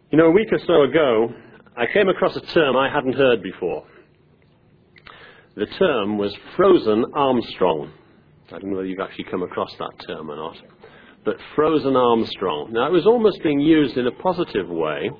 You know, a week or so ago, I came across a term I hadn't heard before. The term was frozen Armstrong. I don't know whether you've actually come across that term or not. But frozen Armstrong. Now, it was almost being used in a positive way,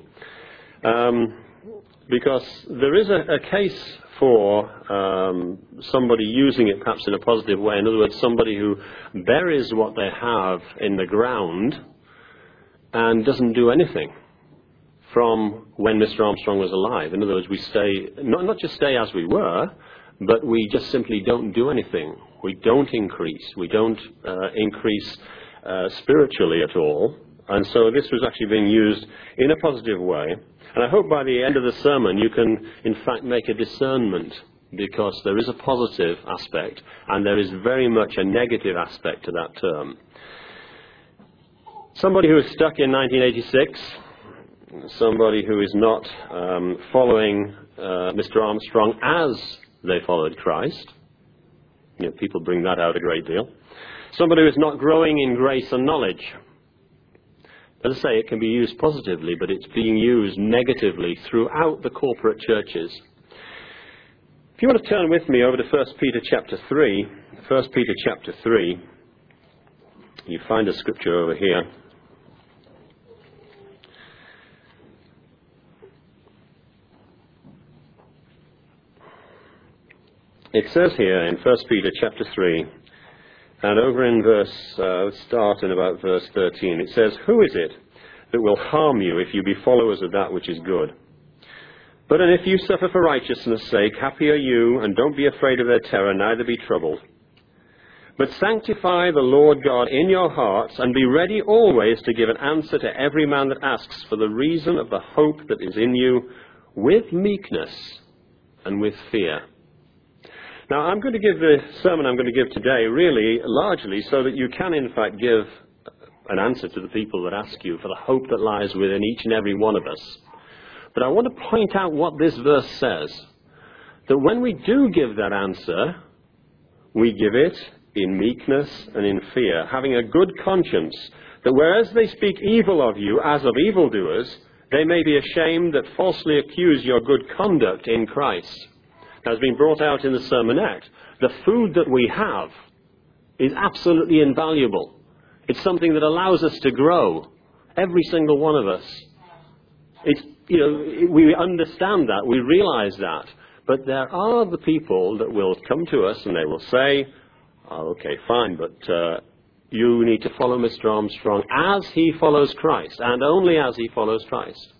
because there is a case for somebody using it perhaps in a positive way. In other words, somebody who buries what they have in the ground and doesn't do anything from when Mr. Armstrong was alive. In other words, we stay, not just stay as we were, but we just simply don't do anything. We don't increase. We don't increase spiritually at all. And so this was actually being used in a positive way. And I hope by the end of the sermon you can, in fact, make a discernment, because there is a positive aspect and there is very much a negative aspect to that term. Somebody who is stuck in 1986, somebody who is not following Mr. Armstrong as they followed Christ. You know, people bring that out a great deal. Somebody who is not growing in grace and knowledge. As I say, it can be used positively, but it's being used negatively throughout the corporate churches. If you want to turn with me over to 1 Peter chapter 3, 1 Peter chapter 3, you find a scripture over here. It says here in 1 Peter chapter 3, and over in let's start in about verse 13, it says, "Who is it that will harm you if you be followers of that which is good? But if you suffer for righteousness' sake, happy are you, and don't be afraid of their terror, neither be troubled. But sanctify the Lord God in your hearts, and be ready always to give an answer to every man that asks for the reason of the hope that is in you, with meekness and with fear." Now, I'm going to give the sermon I'm going to give today really largely so that you can, in fact, give an answer to the people that ask you for the hope that lies within each and every one of us. But I want to point out what this verse says, that when we do give that answer, we give it in meekness and in fear, having a good conscience, that whereas they speak evil of you as of evildoers, they may be ashamed that falsely accuse your good conduct in Christ. Has been brought out in the sermonette. The food that we have is absolutely invaluable. It's something that allows us to grow. Every single one of us. It's, we understand that, we realize that. But there are the people that will come to us and they will say, "Oh, okay, fine, but you need to follow Mr. Armstrong as he follows Christ, and only as he follows Christ."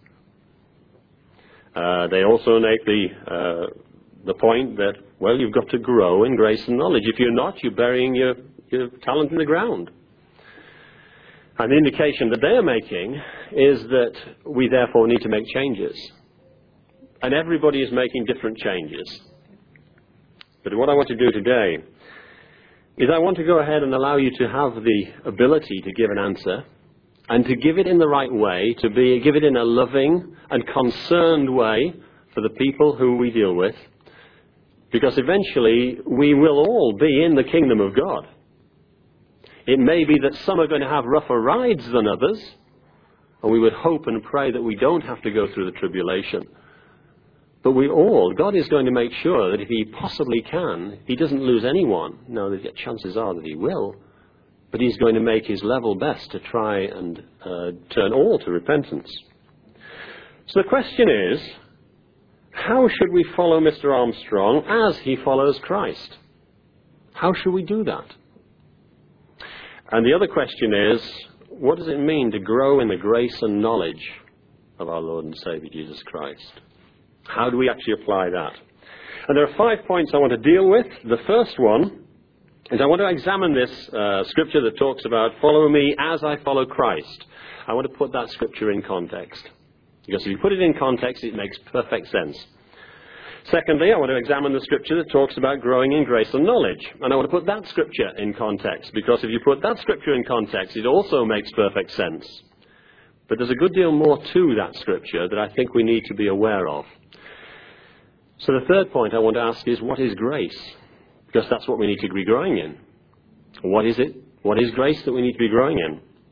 They also make the point that, well, you've got to grow in grace and knowledge. If you're not, you're burying your talent in the ground. And the indication that they are making is that we therefore need to make changes. And everybody is making different changes. But what I want to do today is I want to go ahead and allow you to have the ability to give an answer, and to give it in the right way, give it in a loving and concerned way for the people who we deal with. Because eventually we will all be in the kingdom of God. It may be that some are going to have rougher rides than others, and we would hope and pray that we don't have to go through the tribulation. But God is going to make sure that if he possibly can, he doesn't lose anyone. No, the chances are that he will. But he's going to make his level best to try and turn all to repentance. So the question is, how should we follow Mr. Armstrong as he follows Christ? How should we do that? And the other question is, what does it mean to grow in the grace and knowledge of our Lord and Saviour Jesus Christ? How do we actually apply that? And there are 5 points I want to deal with. The first one is I want to examine this scripture that talks about follow me as I follow Christ. I want to put that scripture in context. Because if you put it in context, it makes perfect sense. Secondly, I want to examine the scripture that talks about growing in grace and knowledge. And I want to put that scripture in context. Because if you put that scripture in context, it also makes perfect sense. But there's a good deal more to that scripture that I think we need to be aware of. So the third point I want to ask is, what is grace? Because that's what we need to be growing in. What is it? What is grace that we need to be growing in?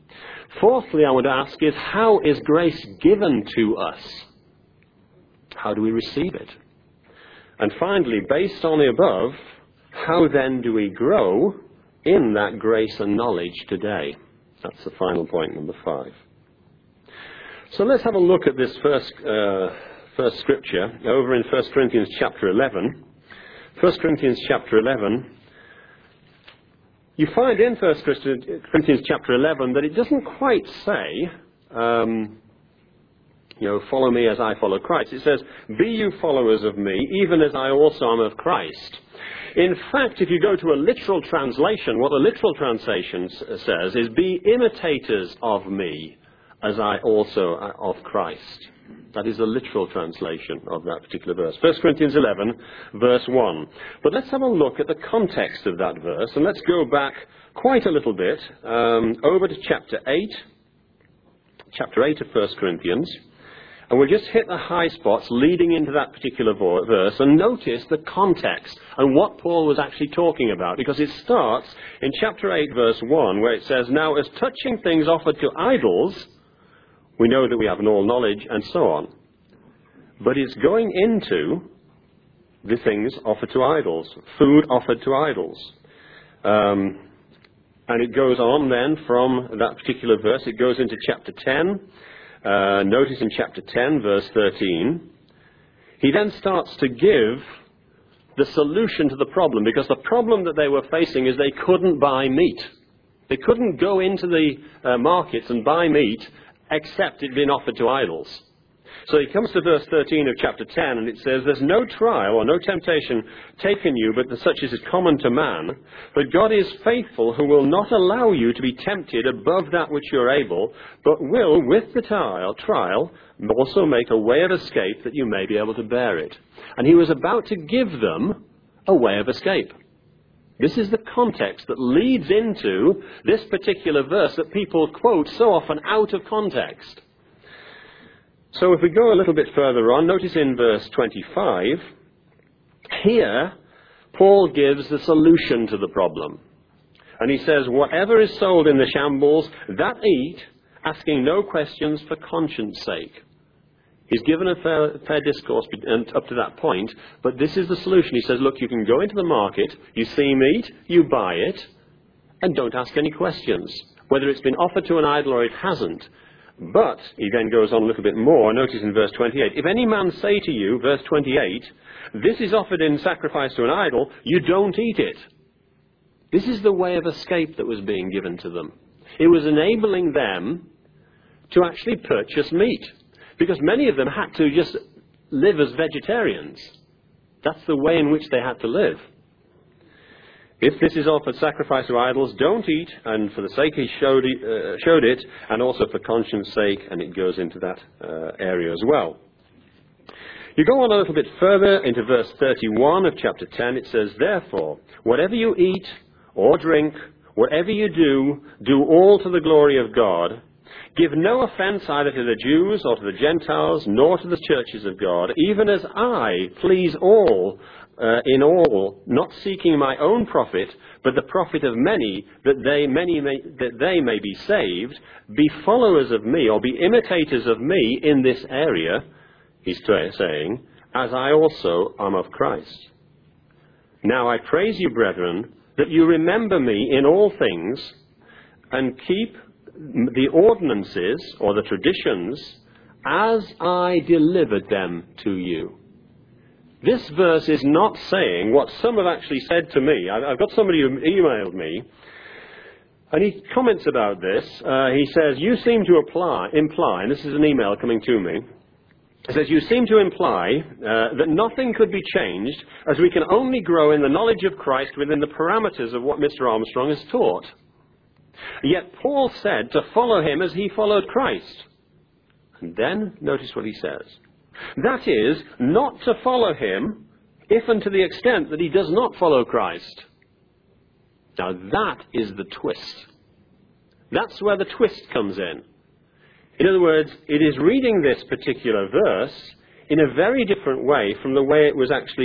Fourthly, I want to ask is, how is grace given to us? How do we receive it? And finally, based on the above, how then do we grow in that grace and knowledge today? That's the final point, number 5. So let's have a look at this first scripture over in 1 Corinthians chapter 11. 1 Corinthians chapter 11, you find in 1 Corinthians chapter 11 that it doesn't quite say, follow me as I follow Christ. It says, be you followers of me, even as I also am of Christ. In fact, if you go to a literal translation, what a literal translation says is, be imitators of me, as I also of Christ. That is a literal translation of that particular verse. 1 Corinthians 11, verse 1. But let's have a look at the context of that verse, and let's go back quite a little bit, over to chapter 8 of 1 Corinthians. And we'll just hit the high spots leading into that particular verse and notice the context and what Paul was actually talking about. Because it starts in chapter 8, verse 1, where it says, now as touching things offered to idols, we know that we have all knowledge, and so on. But it's going into the things offered to idols, food offered to idols. And it goes on then from that particular verse, it goes into chapter 10. Notice in chapter 10, verse 13, he then starts to give the solution to the problem, because the problem that they were facing is they couldn't buy meat. They couldn't go into the markets and buy meat except it being offered to idols. So he comes to verse 13 of chapter 10, and it says, there's no trial or no temptation taken you, but such as is common to man. But God is faithful, who will not allow you to be tempted above that which you're able, but will, with the trial, also make a way of escape that you may be able to bear it. And he was about to give them a way of escape. This is the context that leads into this particular verse that people quote so often out of context. So if we go a little bit further on, notice in verse 25, here Paul gives the solution to the problem. And he says, whatever is sold in the shambles, that eat, asking no questions for conscience sake. He's given a fair discourse up to that point, but this is the solution. He says, look, you can go into the market, you see meat, you buy it, and don't ask any questions, whether it's been offered to an idol or it hasn't. But, he then goes on a little bit more, notice in verse 28, if any man say to you, verse 28, this is offered in sacrifice to an idol, you don't eat it. This is the way of escape that was being given to them. It was enabling them to actually purchase meat, because many of them had to just live as vegetarians. That's the way in which they had to live. If this is offered sacrifice to idols, don't eat, and for the sake he showed it, and also for conscience sake, and it goes into that area as well. You go on a little bit further into verse 31 of chapter 10, it says, therefore, whatever you eat or drink, whatever you do, do all to the glory of God. Give no offense either to the Jews or to the Gentiles, nor to the churches of God, even as I please all, in all, not seeking my own profit, but the profit of many, that they may be saved. Be followers of me, or be imitators of me in this area, he's saying, as I also am of Christ. Now I praise you, brethren, that you remember me in all things, and keep the ordinances, or the traditions, as I delivered them to you. This verse is not saying what some have actually said to me. I've got somebody who emailed me, and he comments about this. He says, you seem to imply, and this is an email coming to me, he says, you seem to imply that nothing could be changed, as we can only grow in the knowledge of Christ within the parameters of what Mr. Armstrong has taught. Yet Paul said to follow him as he followed Christ. And then notice what he says. That is, not to follow him if and to the extent that he does not follow Christ. Now that is the twist. That's where the twist comes in. In other words, it is reading this particular verse in a very different way from the way it was actually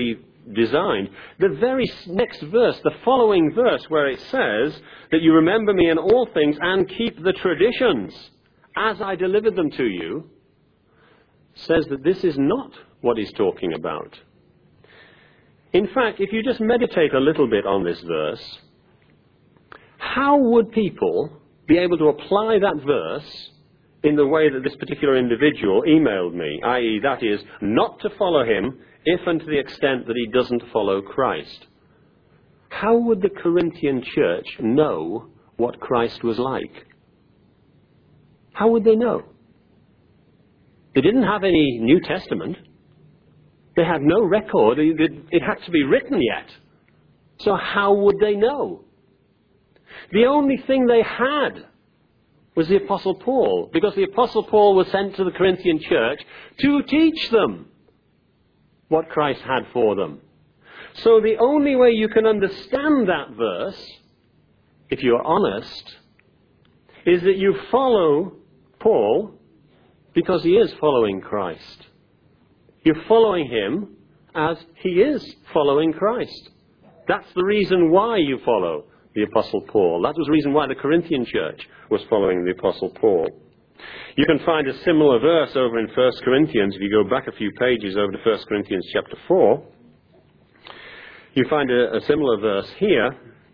designed. The very next verse, the following verse, where it says that you remember me in all things and keep the traditions as I delivered them to you, says that this is not what he's talking about. In fact, if you just meditate a little bit on this verse, how would people be able to apply that verse in the way that this particular individual emailed me, i.e., that is, not to follow him if and to the extent that he doesn't follow Christ? How would the Corinthian church know what Christ was like? How would they know? They didn't have any New Testament. They had no record. It had to be written yet. So how would they know? The only thing they had was the Apostle Paul, because the Apostle Paul was sent to the Corinthian church to teach them what Christ had for them. So the only way you can understand that verse, if you're honest, is that you follow Paul because he is following Christ. You're following him as he is following Christ. That's the reason why you follow the Apostle Paul. That was the reason why the Corinthian church was following the Apostle Paul. You can find a similar verse over in 1 Corinthians. If you go back a few pages over to 1 Corinthians chapter 4, you find a similar verse here.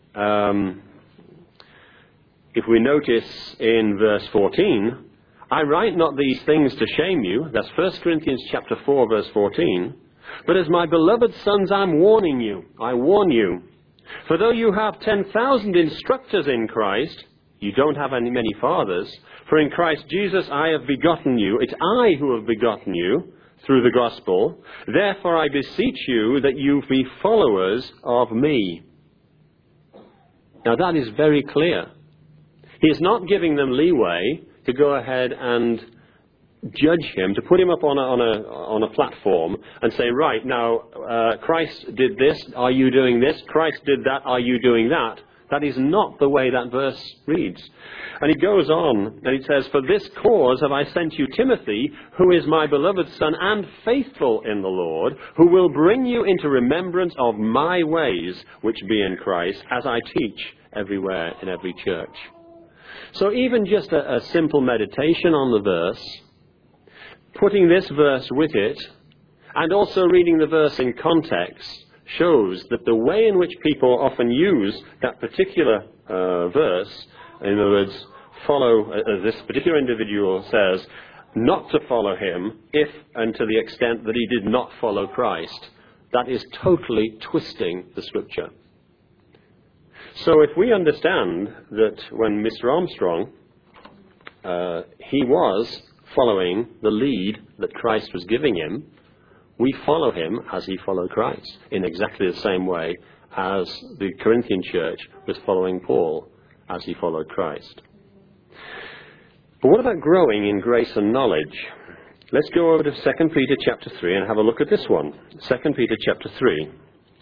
If we notice in verse 14, I write not these things to shame you. That's 1 Corinthians chapter 4, verse 14. But as my beloved sons, I'm warning you. I warn you. For though you have 10,000 instructors in Christ, you don't have many fathers. For in Christ Jesus I have begotten you. It's I who have begotten you through the gospel. Therefore I beseech you that you be followers of me. Now that is very clear. He is not giving them leeway to go ahead and judge him, to put him up on a platform and say, right, now, Christ did this, are you doing this? Christ did that, are you doing that? That is not the way that verse reads. And he goes on, and he says, for this cause have I sent you Timothy, who is my beloved son and faithful in the Lord, who will bring you into remembrance of my ways, which be in Christ, as I teach everywhere in every church. So even just a simple meditation on the verse, putting this verse with it, and also reading the verse in context, shows that the way in which people often use that particular verse, in other words, follow, as this particular individual says, not to follow him if and to the extent that he did not follow Christ, that is totally twisting the Scripture. So if we understand that when Mr. Armstrong, he was following the lead that Christ was giving him, we follow him as he followed Christ, in exactly the same way as the Corinthian church was following Paul as he followed Christ. But what about growing in grace and knowledge? Let's go over to 2 Peter chapter 3 and have a look at this one. 2 Peter chapter 3.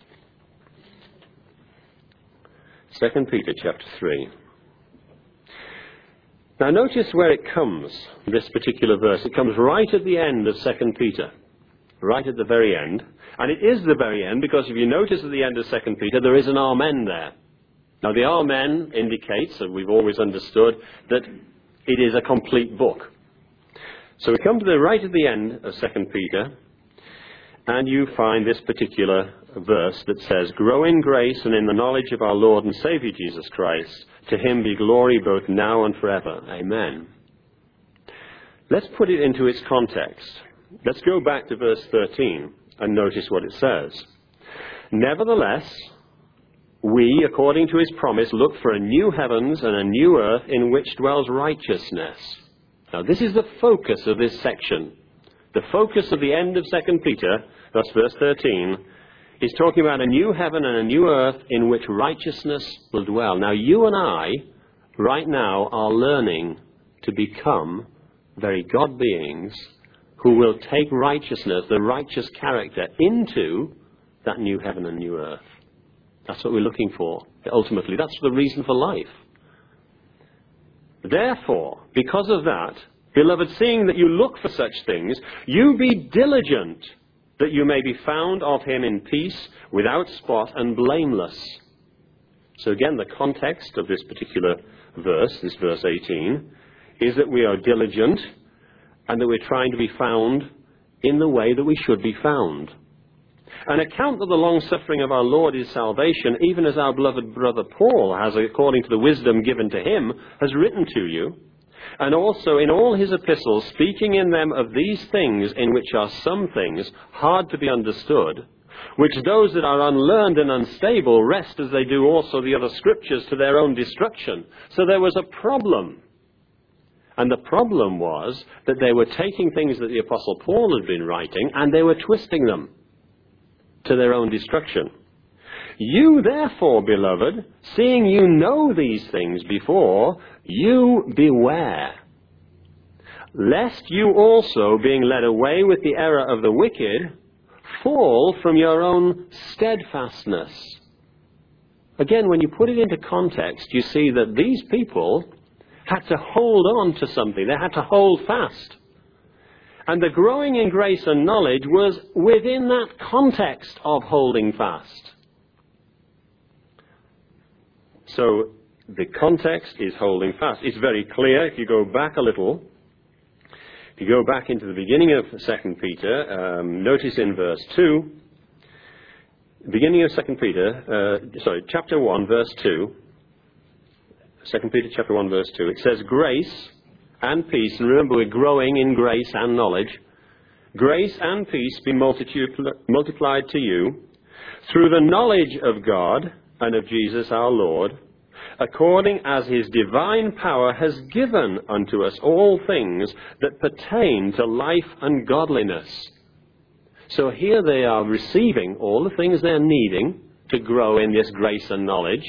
2 Peter chapter 3. Now notice where it comes, this particular verse. It comes right at the end of 2 Peter. Right at the very end. And it is the very end because if you notice at the end of 2 Peter, there is an amen there. Now the amen indicates, and we've always understood, that it is a complete book. So we come to the right at the end of 2 Peter, and you find this particular verse that says, grow in grace and in the knowledge of our Lord and Saviour Jesus Christ. To him be glory both now and forever. Amen. Let's put it into its context. Let's go back to verse 13 and notice what it says. Nevertheless, we, according to his promise, look for a new heavens and a new earth in which dwells righteousness. Now, this is the focus of this section. The focus of the end of 2 Peter, that's verse 13, is talking about a new heaven and a new earth in which righteousness will dwell. Now, you and I, right now, are learning to become very God beings who will take righteousness, the righteous character, into that new heaven and new earth. That's what we're looking for, ultimately. That's the reason for life. Therefore, because of that, beloved, seeing that you look for such things, you be diligent that you may be found of him in peace, without spot and blameless. So again, the context of this particular verse, this verse 18, is that we are diligent and that we're trying to be found in the way that we should be found. An account of the long-suffering of our Lord is salvation, even as our beloved brother Paul has, according to the wisdom given to him, has written to you, and also in all his epistles, speaking in them of these things, in which are some things hard to be understood, which those that are unlearned and unstable wrest as they do also the other scriptures to their own destruction. So there was a problem. And the problem was that they were taking things that the Apostle Paul had been writing and they were twisting them to their own destruction. You therefore, beloved, seeing you know these things before, you beware, lest you also, being led away with the error of the wicked, fall from your own steadfastness. Again, when you put it into context, you see that these people had to hold on to something. They had to hold fast. And the growing in grace and knowledge was within that context of holding fast. So the context is holding fast. It's very clear if you go back a little. If you go back into the beginning of 2 Peter, notice in verse 2, beginning of 2 Peter, chapter 1, verse 2, 2 Peter chapter 1, verse 2, it says, grace and peace, and remember we're growing in grace and knowledge, grace and peace be multiplied to you through the knowledge of God and of Jesus our Lord, according as his divine power has given unto us all things that pertain to life and godliness. So here they are receiving all the things they're needing to grow in this grace and knowledge.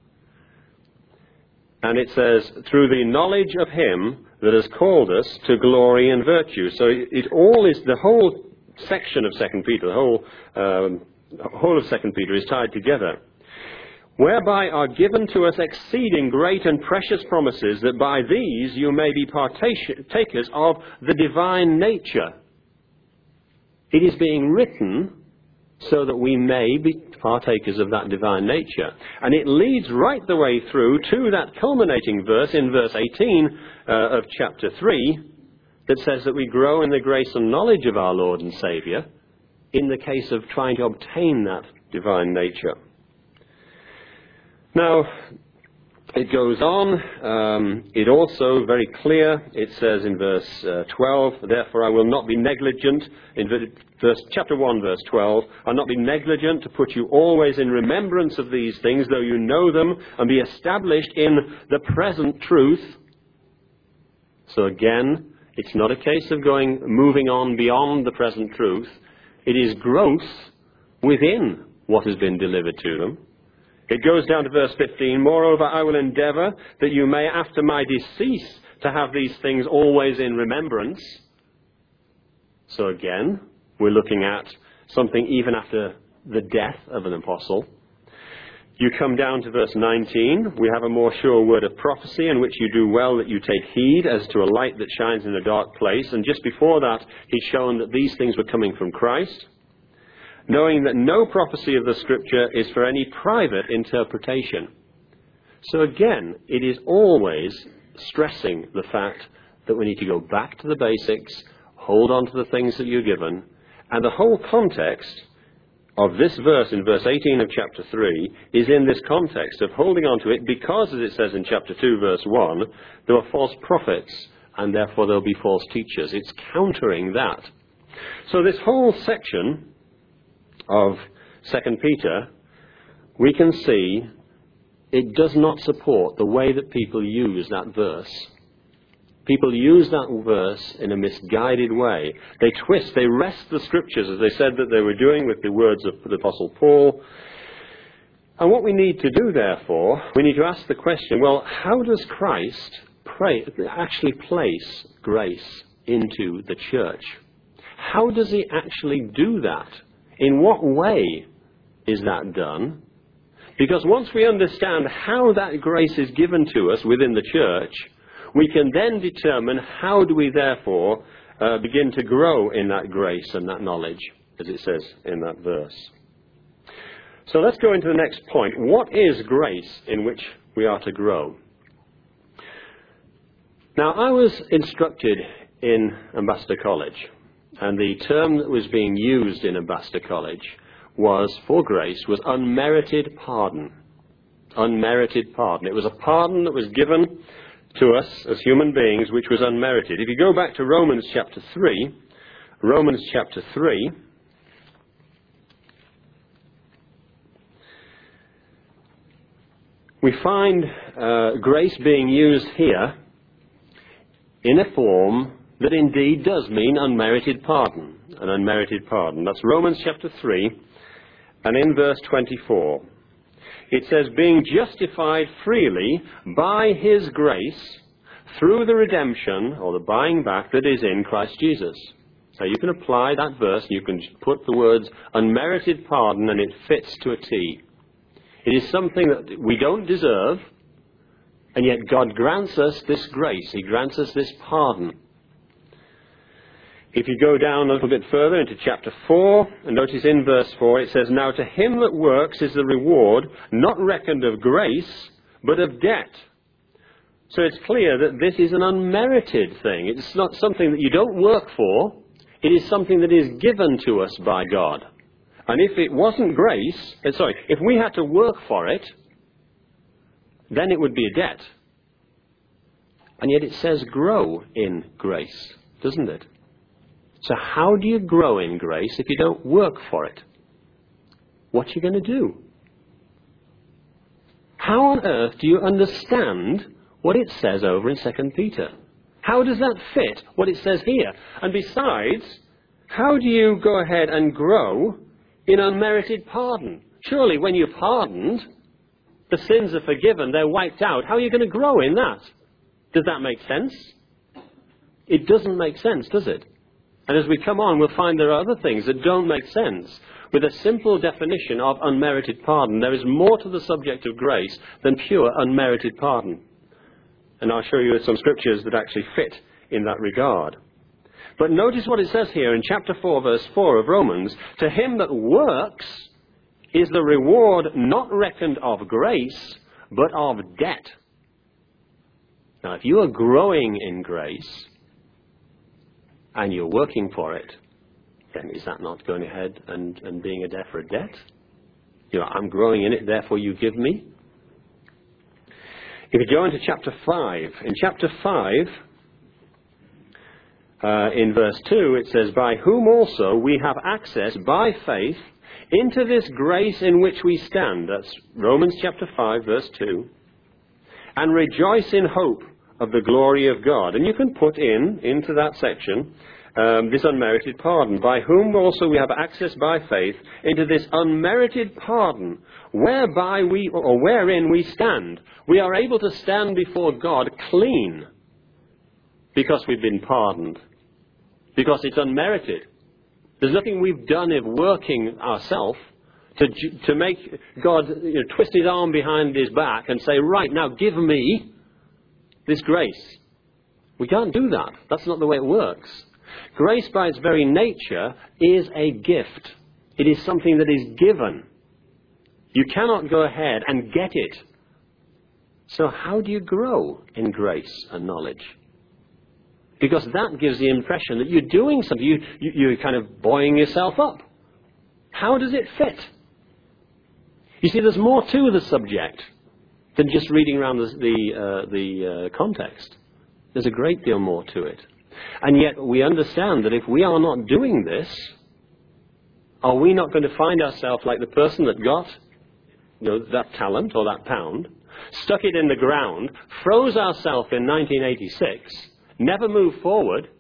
And it says, through the knowledge of him that has called us to glory and virtue. So it all is, the whole section of 2 Peter, the whole of 2 Peter is tied together. Whereby are given to us exceeding great and precious promises, that by these you may be partakers of the divine nature. It is being written so that we may be partakers of that divine nature. And it leads right the way through to that culminating verse in verse 18 of chapter 3 that says that we grow in the grace and knowledge of our Lord and Saviour in the case of trying to obtain that divine nature. Now, it goes on. It also, very clear, it says in verse 12, therefore I will not be negligent, in chapter 1, verse 12, I'll not be negligent to put you always in remembrance of these things, though you know them, and be established in the present truth. So again, it's not a case of moving on beyond the present truth. It is growth within what has been delivered to them. It goes down to verse 15, moreover, I will endeavour that you may, after my decease, to have these things always in remembrance. So again, we're looking at something even after the death of an apostle. You come down to verse 19, we have a more sure word of prophecy, in which you do well that you take heed as to a light that shines in a dark place. And just before that, he's shown that these things were coming from Christ, knowing that no prophecy of the Scripture is for any private interpretation. So again, it is always stressing the fact that we need to go back to the basics, hold on to the things that you're given, and the whole context of this verse in verse 18 of chapter 3 is in this context of holding on to it because, as it says in chapter 2, verse 1, there are false prophets, and therefore there'll be false teachers. It's countering that. So this whole section of 2 Peter, we can see it does not support the way that people use that verse. People use that verse in a misguided way. They twist, they wrest the Scriptures, as they said that they were doing with the words of the Apostle Paul. And what we need to do, therefore, we need to ask the question, well, how does Christ actually place grace into the church? How does he actually do that? In what way is that done? Because once we understand how that grace is given to us within the church, we can then determine how do we therefore begin to grow in that grace and that knowledge. as it says in that verse. So let's go into the next point. What is grace in which we are to grow? Now, I was instructed in Ambassador College, and the term that was being used in Ambassador College for grace was unmerited pardon. Unmerited pardon. It was a pardon that was given to us as human beings which was unmerited. If you go back to Romans chapter 3, we find grace being used here in a form that indeed does mean unmerited pardon. An unmerited pardon. That's Romans chapter 3, and in verse 24. It says, being justified freely by his grace through the redemption, or the buying back that is in Christ Jesus. So you can apply that verse, you can put the words unmerited pardon, and it fits to a T. It is something that we don't deserve, and yet God grants us this grace. He grants us this pardon. If you go down a little bit further into chapter 4, and notice in verse 4, it says, now to him that works is the reward, not reckoned of grace, but of debt. So it's clear that this is an unmerited thing. It's not something that you don't work for. It is something that is given to us by God. And if it wasn't grace, if we had to work for it, then it would be a debt. And yet it says grow in grace, doesn't it? So how do you grow in grace if you don't work for it? What are you going to do? How on earth do you understand what it says over in 2 Peter? How does that fit what it says here? And besides, how do you go ahead and grow in unmerited pardon? Surely when you're pardoned, the sins are forgiven, they're wiped out. How are you going to grow in that? Does that make sense? It doesn't make sense, does it? And as we come on, we'll find there are other things that don't make sense. With a simple definition of unmerited pardon, there is more to the subject of grace than pure unmerited pardon. And I'll show you some scriptures that actually fit in that regard. But notice what it says here in chapter 4, verse 4 of Romans. To him that works is the reward not reckoned of grace, but of debt. Now, if you are growing in grace, and you're working for it, then is that not going ahead and being a debt for a debt? I'm growing in it, therefore you give me. If you go into chapter 5, in chapter 5, in verse 2, it says, by whom also we have access by faith into this grace in which we stand. That's Romans chapter 5, verse 2. And rejoice in hope of the glory of God. And you can put into that section this unmerited pardon, by whom also we have access by faith into this unmerited pardon, wherein we stand. We are able to stand before God clean because we've been pardoned, because it's unmerited. There's nothing we've done of working ourselves to make God twist his arm behind his back and say, right, now give me this grace. We can't do that. That's not the way it works. Grace by its very nature is a gift. It is something that is given. You cannot go ahead and get it. So how do you grow in grace and knowledge? Because that gives the impression that you're doing something. You're kind of buoying yourself up. How does it fit? You see, there's more to the subject than just reading around the context. There's a great deal more to it. And yet we understand that if we are not doing this, are we not going to find ourselves like the person that got that talent or that pound, stuck it in the ground, froze ourselves in 1986, never moved forward?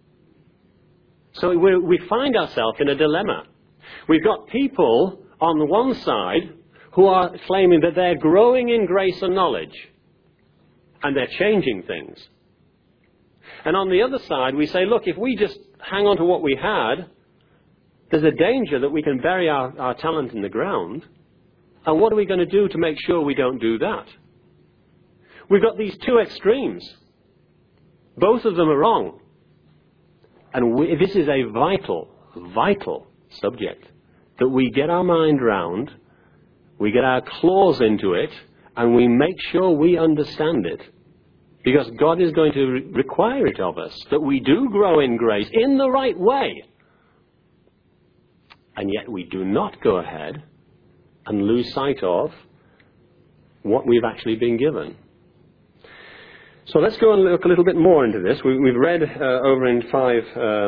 So we find ourselves in a dilemma. We've got people on the one side who are claiming that they're growing in grace and knowledge, and they're changing things. And on the other side, we say, look, if we just hang on to what we had, there's a danger that we can bury our talent in the ground. And what are we going to do to make sure we don't do that? We've got these two extremes. Both of them are wrong. And this is a vital subject, that we get our mind round, we get our claws into it, and we make sure we understand it. Because God is going to require it of us, that we do grow in grace in the right way. And yet we do not go ahead and lose sight of what we've actually been given. So let's go and look a little bit more into this. We've read over in 5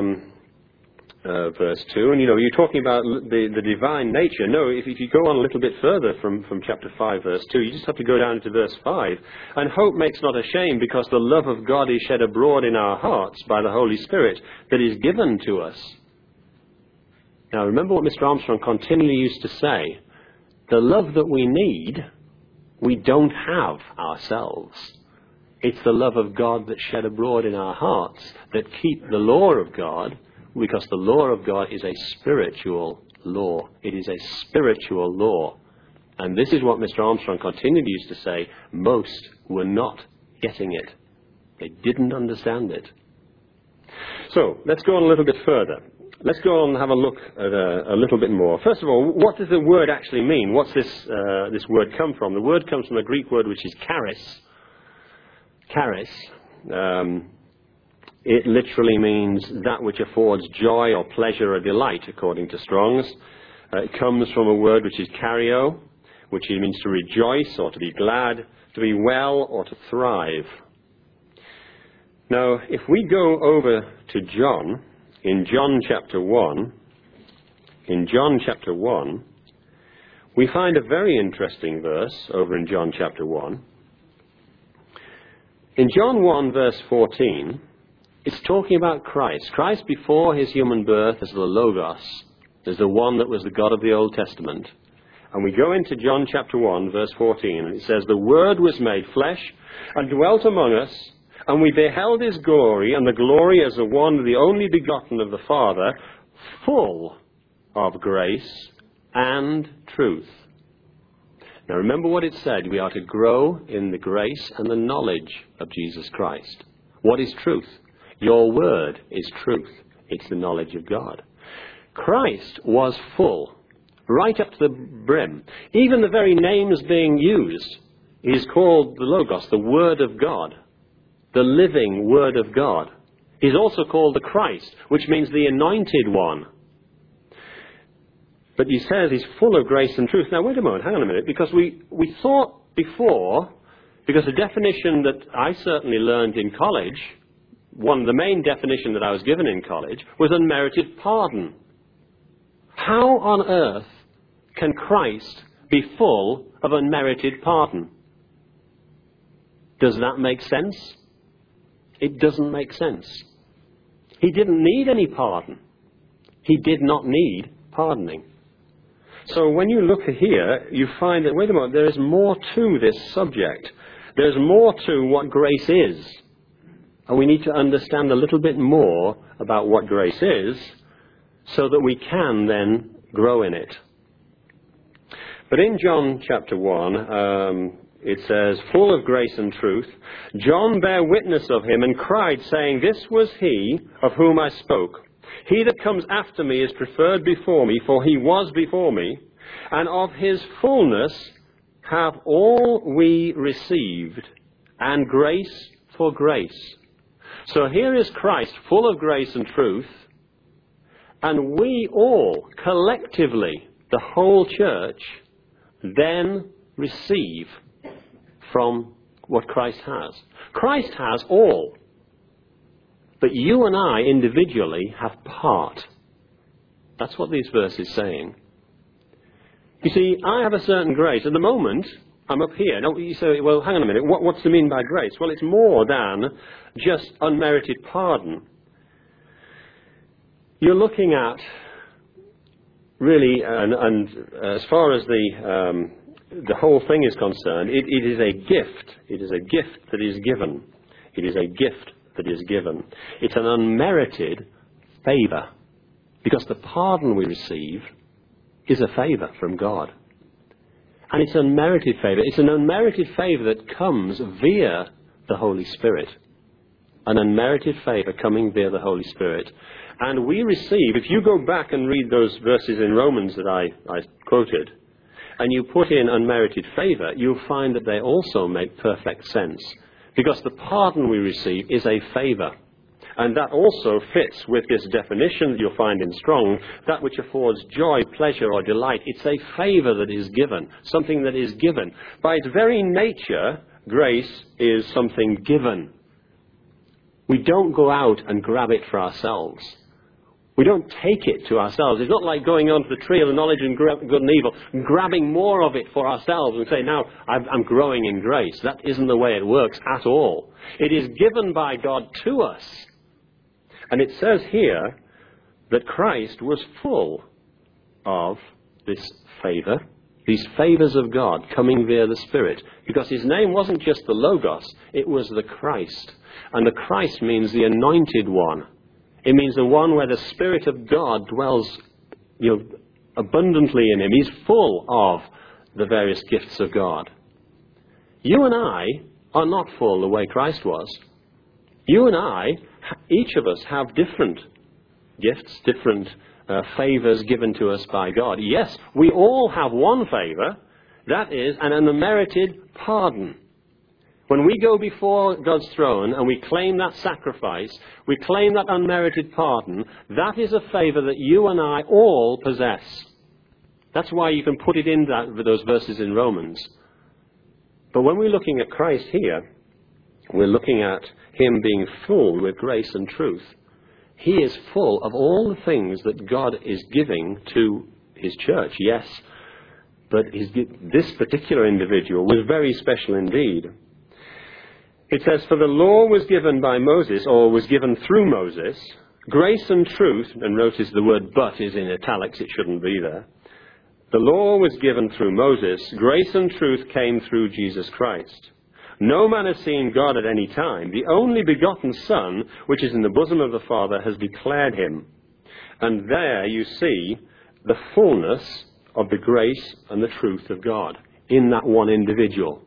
verse 2, and you're talking about the divine nature. No, if you go on a little bit further from chapter 5 verse 2, you just have to go down to verse 5. And hope makes not ashamed, because the love of God is shed abroad in our hearts by the Holy Spirit that is given to us. Now remember what Mr. Armstrong continually used to say. The love that we need, we don't have ourselves. It's the love of God that's shed abroad in our hearts that keep the law of God, because the law of God is a spiritual law. It is a spiritual law. And this is what Mr. Armstrong continually used to say. Most were not getting it. They didn't understand it. So, let's go on a little bit further. Let's go on and have a look at a little bit more. First of all, what does the word actually mean? What's this word come from? The word comes from a Greek word which is charis. Charis. It literally means that which affords joy or pleasure or delight, according to Strong's. It comes from a word which is chario, which means to rejoice or to be glad, to be well or to thrive. Now, if we go over to John, in John chapter 1, we find a very interesting verse over in John chapter 1. In John 1 verse 14, it's talking about Christ. Christ before his human birth as the Logos, as the one that was the God of the Old Testament. And we go into John chapter 1 verse 14, and it says, the Word was made flesh and dwelt among us, and we beheld his glory, and the glory as the one, the only begotten of the Father, full of grace and truth. Now remember what it said. We are to grow in the grace and the knowledge of Jesus Christ. What is truth? Your word is truth. It's the knowledge of God. Christ was full, right up to the brim. Even the very names being used is called the Logos, the Word of God, the living Word of God. He's also called the Christ, which means the Anointed One. But he says he's full of grace and truth. Now, wait a moment, hang on a minute, because we thought before, because the definition that I certainly learned in college, the main definition that I was given in college, was unmerited pardon. How on earth can Christ be full of unmerited pardon? Does that make sense? It doesn't make sense. He didn't need any pardon. He did not need pardoning. So when you look here, you find that, wait a moment, there is more to this subject. There's more to what grace is. And we need to understand a little bit more about what grace is so that we can then grow in it. But in John chapter 1, it says, full of grace and truth, John bare witness of him and cried, saying, this was he of whom I spoke. He that comes after me is preferred before me, for he was before me, and of his fullness have all we received, and grace for grace. So here is Christ, full of grace and truth, and we all, collectively, the whole church, then receive from what Christ has. Christ has all. But you and I individually have part. That's what these verses are saying. You see, I have a certain grace. At the moment, I'm up here. Now, you say, well, hang on a minute. What's the mean by grace? Well, it's more than just unmerited pardon. You're looking at, really, and as far as the whole thing is concerned, it is a gift. It is a gift that is given. It is a gift that is given. It's an unmerited favour, because the pardon we receive is a favour from God. And it's unmerited favour. It's an unmerited favour that comes via the Holy Spirit. An unmerited favour coming via the Holy Spirit. And we receive, if you go back and read those verses in Romans that I quoted, and you put in unmerited favor, you'll find that they also make perfect sense. Because the pardon we receive is a favor. And that also fits with this definition that you'll find in Strong, that which affords joy, pleasure, or delight. It's a favor that is given, something that is given. By its very nature, grace is something given. We don't go out and grab it for ourselves. We don't take it to ourselves. It's not like going onto the tree of the knowledge of good and evil and grabbing more of it for ourselves and say, now I'm growing in grace. That isn't the way it works at all. It is given by God to us. And it says here that Christ was full of this favor, these favors of God coming via the Spirit. Because his name wasn't just the Logos, it was the Christ. And the Christ means the anointed one. It means the one where the Spirit of God dwells, abundantly in him. He's full of the various gifts of God. You and I are not full the way Christ was. You and I, each of us, have different gifts, different favors given to us by God. Yes, we all have one favor, that is an unmerited pardon. When we go before God's throne and we claim that sacrifice, we claim that unmerited pardon, that is a favor that you and I all possess. That's why you can put it in those verses in Romans. But when we're looking at Christ here, we're looking at him being full with grace and truth. He is full of all the things that God is giving to his church, yes. But this particular individual was very special indeed. It says, for the law was given by Moses, or was given through Moses, grace and truth, and notice the word but is in italics, it shouldn't be there. The law was given through Moses, grace and truth came through Jesus Christ. No man has seen God at any time. The only begotten Son, which is in the bosom of the Father, has declared him. And there you see the fullness of the grace and the truth of God in that one individual.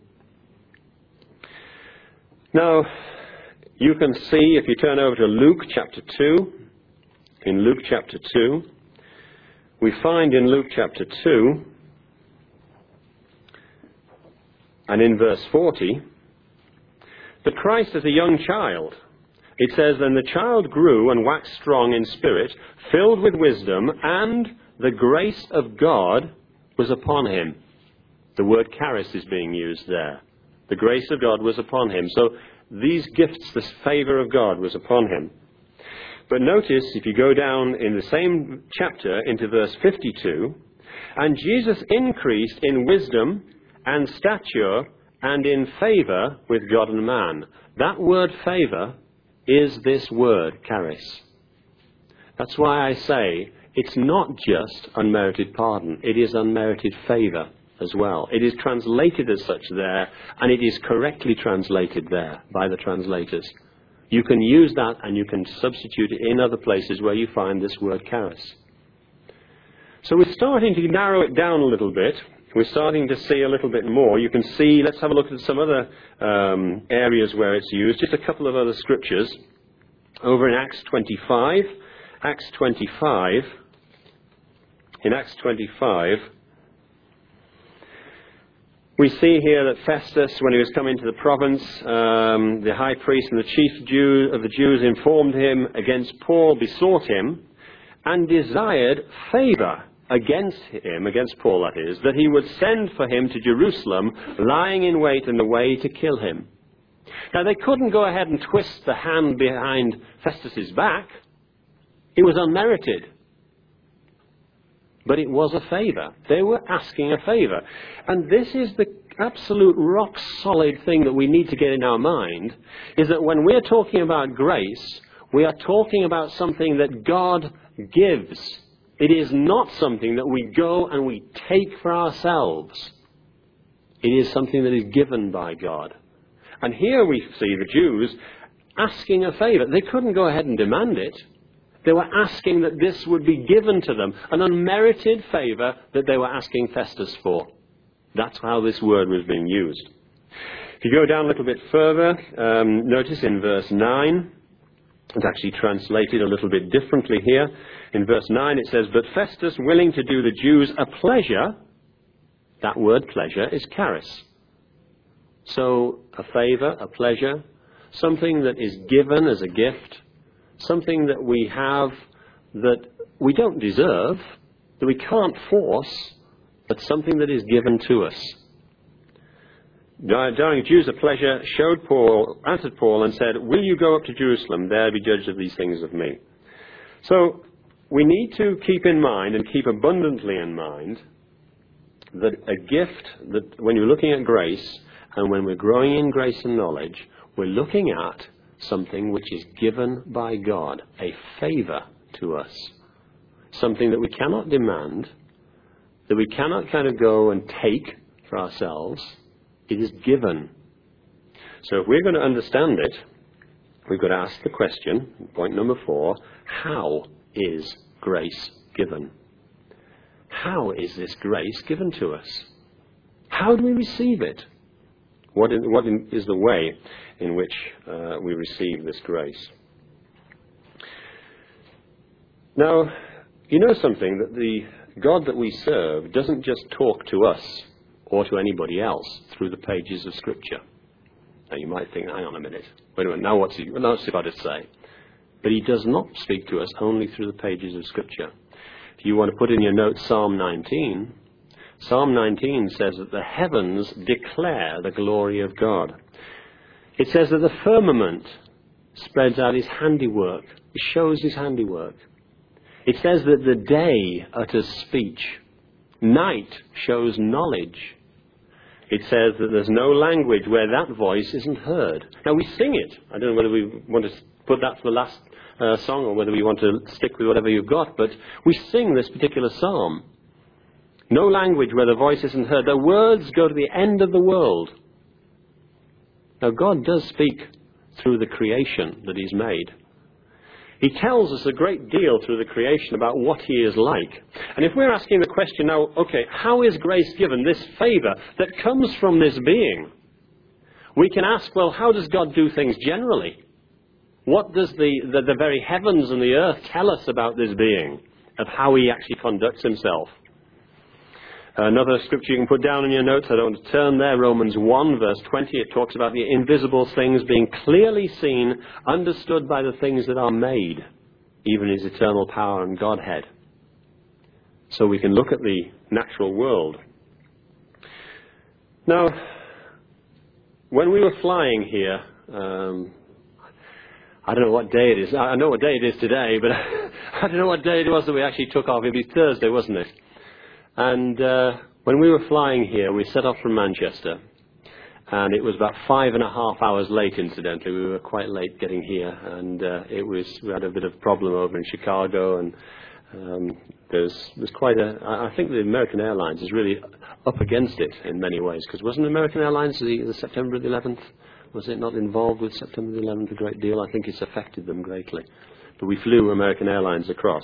Now, you can see, if you turn over to Luke chapter 2, in Luke chapter 2, we find in Luke chapter 2, and in verse 40, that Christ as a young child, it says, then the child grew and waxed strong in spirit, filled with wisdom, and the grace of God was upon him. The word charis is being used there. The grace of God was upon him. So these gifts, this favor of God was upon him. But notice, if you go down in the same chapter into verse 52, and Jesus increased in wisdom and stature and in favor with God and man. That word favor is this word, charis. That's why I say it's not just unmerited pardon. It is unmerited favor as well. It is translated as such there, and it is correctly translated there by the translators. You can use that and you can substitute it in other places where you find this word charis. So we're starting to narrow it down a little bit. We're starting to see a little bit more. You can see, let's have a look at some other areas where it's used. Just a couple of other scriptures. Over in Acts 25. Acts 25. In Acts 25, we see here that Festus, when he was coming to the province, the high priest and the chief of the Jews informed him against Paul, besought him, and desired favor against him, against Paul that is, that he would send for him to Jerusalem, lying in wait in the way to kill him. Now they couldn't go ahead and twist the hand behind Festus's back. It was unmerited. But it was a favor. They were asking a favor. And this is the absolute rock-solid thing that we need to get in our mind, is that when we're talking about grace, we are talking about something that God gives. It is not something that we go and we take for ourselves. It is something that is given by God. And here we see the Jews asking a favor. They couldn't go ahead and demand it. They were asking that this would be given to them, an unmerited favor that they were asking Festus for. That's how this word was being used. If you go down a little bit further, notice in verse 9, It's actually translated a little bit differently here. In verse 9 it says, "But Festus, willing to do the Jews a pleasure," that word pleasure is charis. So a favour, a pleasure, something that is given as a gift, something that we have that we don't deserve, that we can't force, but something that is given to us. Daring Jews a pleasure, answered Paul and said, "Will you go up to Jerusalem, there be judged of these things of me?" So we need to keep in mind and keep abundantly in mind that a gift, that when you're looking at grace and when we're growing in grace and knowledge, we're looking at something which is given by God, a favour to us, something that we cannot demand, that we cannot kind of go and take for ourselves. It is given. So if we're going to understand it, we've got to ask the question, point number 4, how is grace given? How is this grace given to us? How do we receive it? What is the way in which we receive this grace? Now, you know something, that the God that we serve doesn't just talk to us or to anybody else through the pages of Scripture. Now you might think, hang on a minute, wait a minute, now what's he got to say? But he does not speak to us only through the pages of Scripture. If you want to put in your notes Psalm 19, Psalm 19 says that the heavens declare the glory of God. It says that the firmament spreads out his handiwork. It shows his handiwork. It says that the day utters speech. Night shows knowledge. It says that there's no language where that voice isn't heard. Now we sing it. I don't know whether we want to put that for the last song or whether we want to stick with whatever you've got, but we sing this particular psalm. No language where the voice isn't heard. The words go to the end of the world. Now God does speak through the creation that he's made. He tells us a great deal through the creation about what he is like. And if we're asking the question now, okay, how is grace given, this favour that comes from this being? We can ask, well, how does God do things generally? What does the very heavens and the earth tell us about this being, of how he actually conducts himself? Another scripture you can put down in your notes, I don't want to turn there, Romans 1 verse 20, it talks about the invisible things being clearly seen, understood by the things that are made, even his eternal power and Godhead. So we can look at the natural world. Now, when we were flying here, I don't know what day it is. I know what day it is today, but I don't know what day it was that we actually took off. It was Thursday, wasn't it? And when we were flying here, we set off from Manchester, and it was about 5.5 hours late, incidentally. We were quite late getting here, and we had a bit of problem over in Chicago, and there's quite I think the American Airlines is really up against it in many ways, because wasn't American Airlines the September the 11th? Was it not involved with September the 11th a great deal? I think it's affected them greatly. But we flew American Airlines across.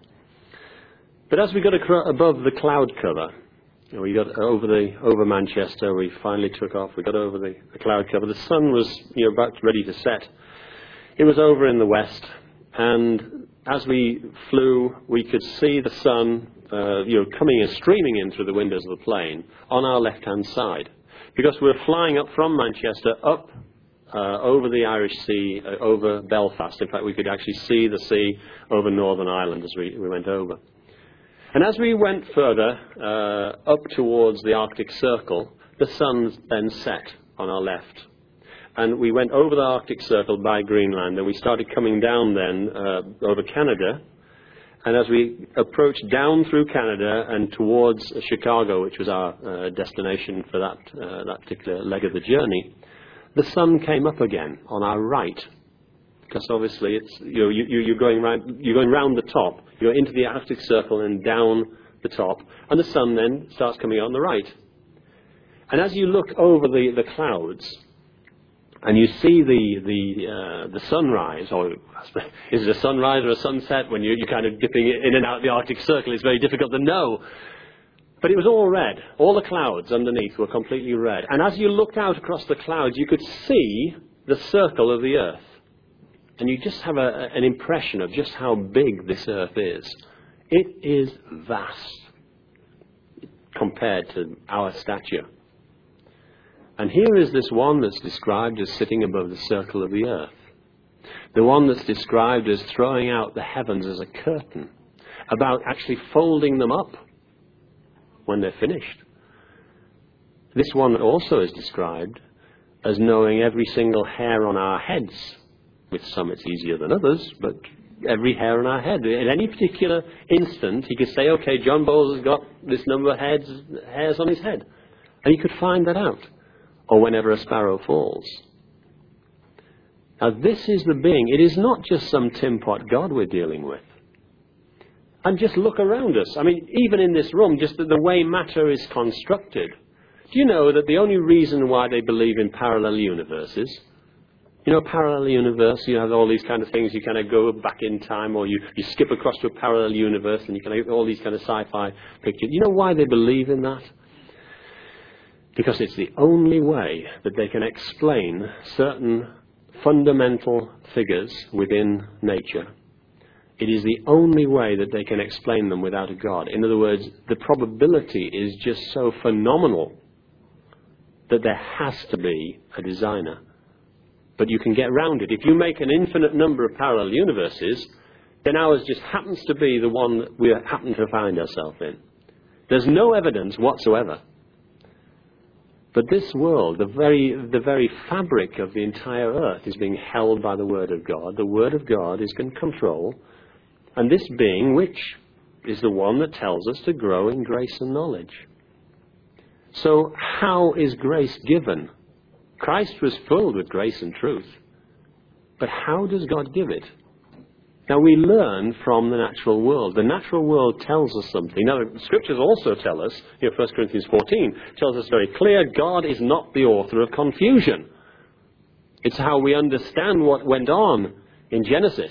But as we got above the cloud cover, we got over Manchester, we finally took off, we got over the cloud cover. The sun was about ready to set. It was over in the west, and as we flew, we could see the sun coming and streaming in through the windows of the plane on our left-hand side. Because we were flying up from Manchester, up over the Irish Sea, over Belfast. In fact, we could actually see the sea over Northern Ireland as we went over. And as we went further up towards the Arctic Circle, the sun then set on our left. And we went over the Arctic Circle by Greenland, and we started coming down then over Canada. And as we approached down through Canada and towards Chicago, which was our destination for that particular leg of the journey, the sun came up again on our right. Because obviously it's you're going round the top. You're into the Arctic Circle and down the top, and the sun then starts coming out on the right. And as you look over the clouds, and you see the sunrise, or is it a sunrise or a sunset when you're kind of dipping in and out of the Arctic Circle? It's very difficult to know. But it was all red. All the clouds underneath were completely red. And as you looked out across the clouds, you could see the circle of the Earth. and you just have an impression of just how big this earth is. It is vast compared to our stature. And here is this one that's described as sitting above the circle of the earth. The one that's described as throwing out the heavens as a curtain, about actually folding them up when they're finished. This one also is described as knowing every single hair on our heads. With some it's easier than others, but every hair on our head. At any particular instant, he could say, okay, John Bowles has got this number of hairs on his head. And he could find that out. Or whenever a sparrow falls. Now this is the being. It is not just some tin pot God we're dealing with. And just look around us. I mean, even in this room, just the way matter is constructed. Do you know that the only reason why they believe in parallel universes, you know, parallel universe, you have all these kind of things, you kind of go back in time, or you skip across to a parallel universe, and you can have all these kind of sci-fi pictures. You know why they believe in that? Because it's the only way that they can explain certain fundamental figures within nature. It is the only way that they can explain them without a God. In other words, the probability is just so phenomenal that there has to be a designer. But you can get around it. If you make an infinite number of parallel universes, then ours just happens to be the one that we happen to find ourselves in. There's no evidence whatsoever. But this world, the very fabric of the entire earth is being held by the Word of God. The Word of God is in control. And this being, which is the one that tells us to grow in grace and knowledge. So how is grace given? Christ was filled with grace and truth. But how does God give it? Now we learn from the natural world. The natural world tells us something. Now the Scriptures also tell us, 1 Corinthians 14 tells us very clear, God is not the author of confusion. It's how we understand what went on in Genesis.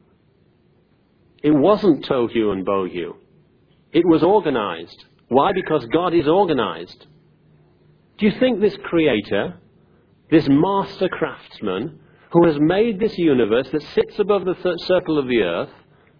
It wasn't tohu and bohu. It was organized. Why? Because God is organized. Do you think this creator, this master craftsman, who has made this universe that sits above the circle of the earth,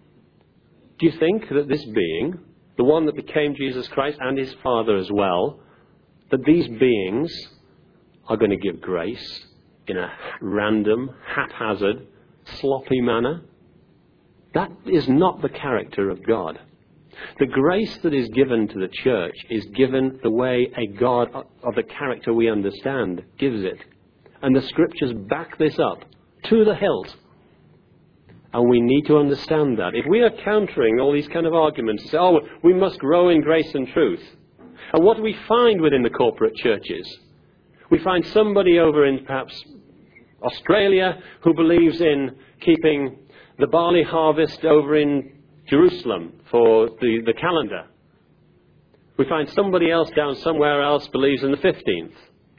do you think that this being, the one that became Jesus Christ and his Father as well, that these beings are going to give grace in a random, haphazard, sloppy manner? That is not the character of God. The grace that is given to the church is given the way a God of the character we understand gives it. And the Scriptures back this up to the hilt. And we need to understand that. If we are countering all these kind of arguments, say, oh, we must grow in grace and truth. And what do we find within the corporate churches? We find somebody over in perhaps Australia who believes in keeping the barley harvest over in Jerusalem for the calendar. We find somebody else down somewhere else believes in the 15th.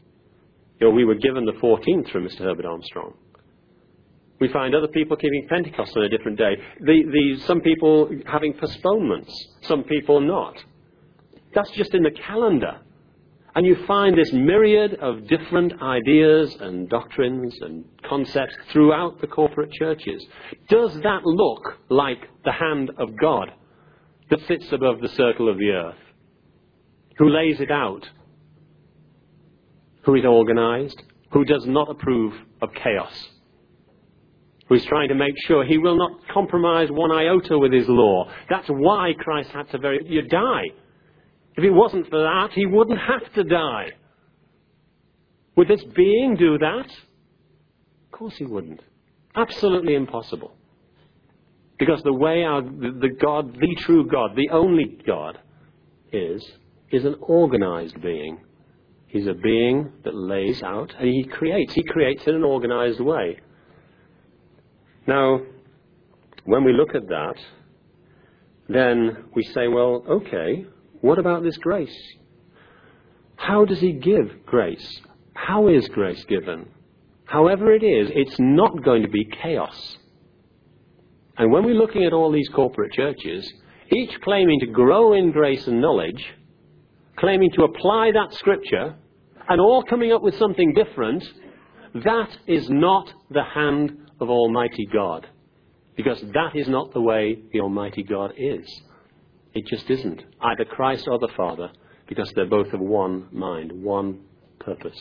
We were given the 14th from Mr. Herbert Armstrong. We find other people keeping Pentecost on a different day. Some people having postponements, some people not. That's just in the calendar. And you find this myriad of different ideas and doctrines and concepts throughout the corporate churches. Does that look like the hand of God that sits above the circle of the earth, who lays it out, who is organized, who does not approve of chaos, who is trying to make sure he will not compromise one iota with his law? That's why Christ had to die. If it wasn't for that, he wouldn't have to die. Would this being do that? Of course he wouldn't. Absolutely impossible. Because the way the God, the true God, the only God is an organized being. He's a being that lays out and he creates. He creates in an organized way. Now, when we look at that, then we say, well, okay, what about this grace? How does he give grace? How is grace given? However it is, it's not going to be chaos. And when we're looking at all these corporate churches, each claiming to grow in grace and knowledge, claiming to apply that scripture, and all coming up with something different, that is not the hand of Almighty God. Because that is not the way the Almighty God is. It just isn't. Either Christ or the Father, because they're both of one mind, one purpose.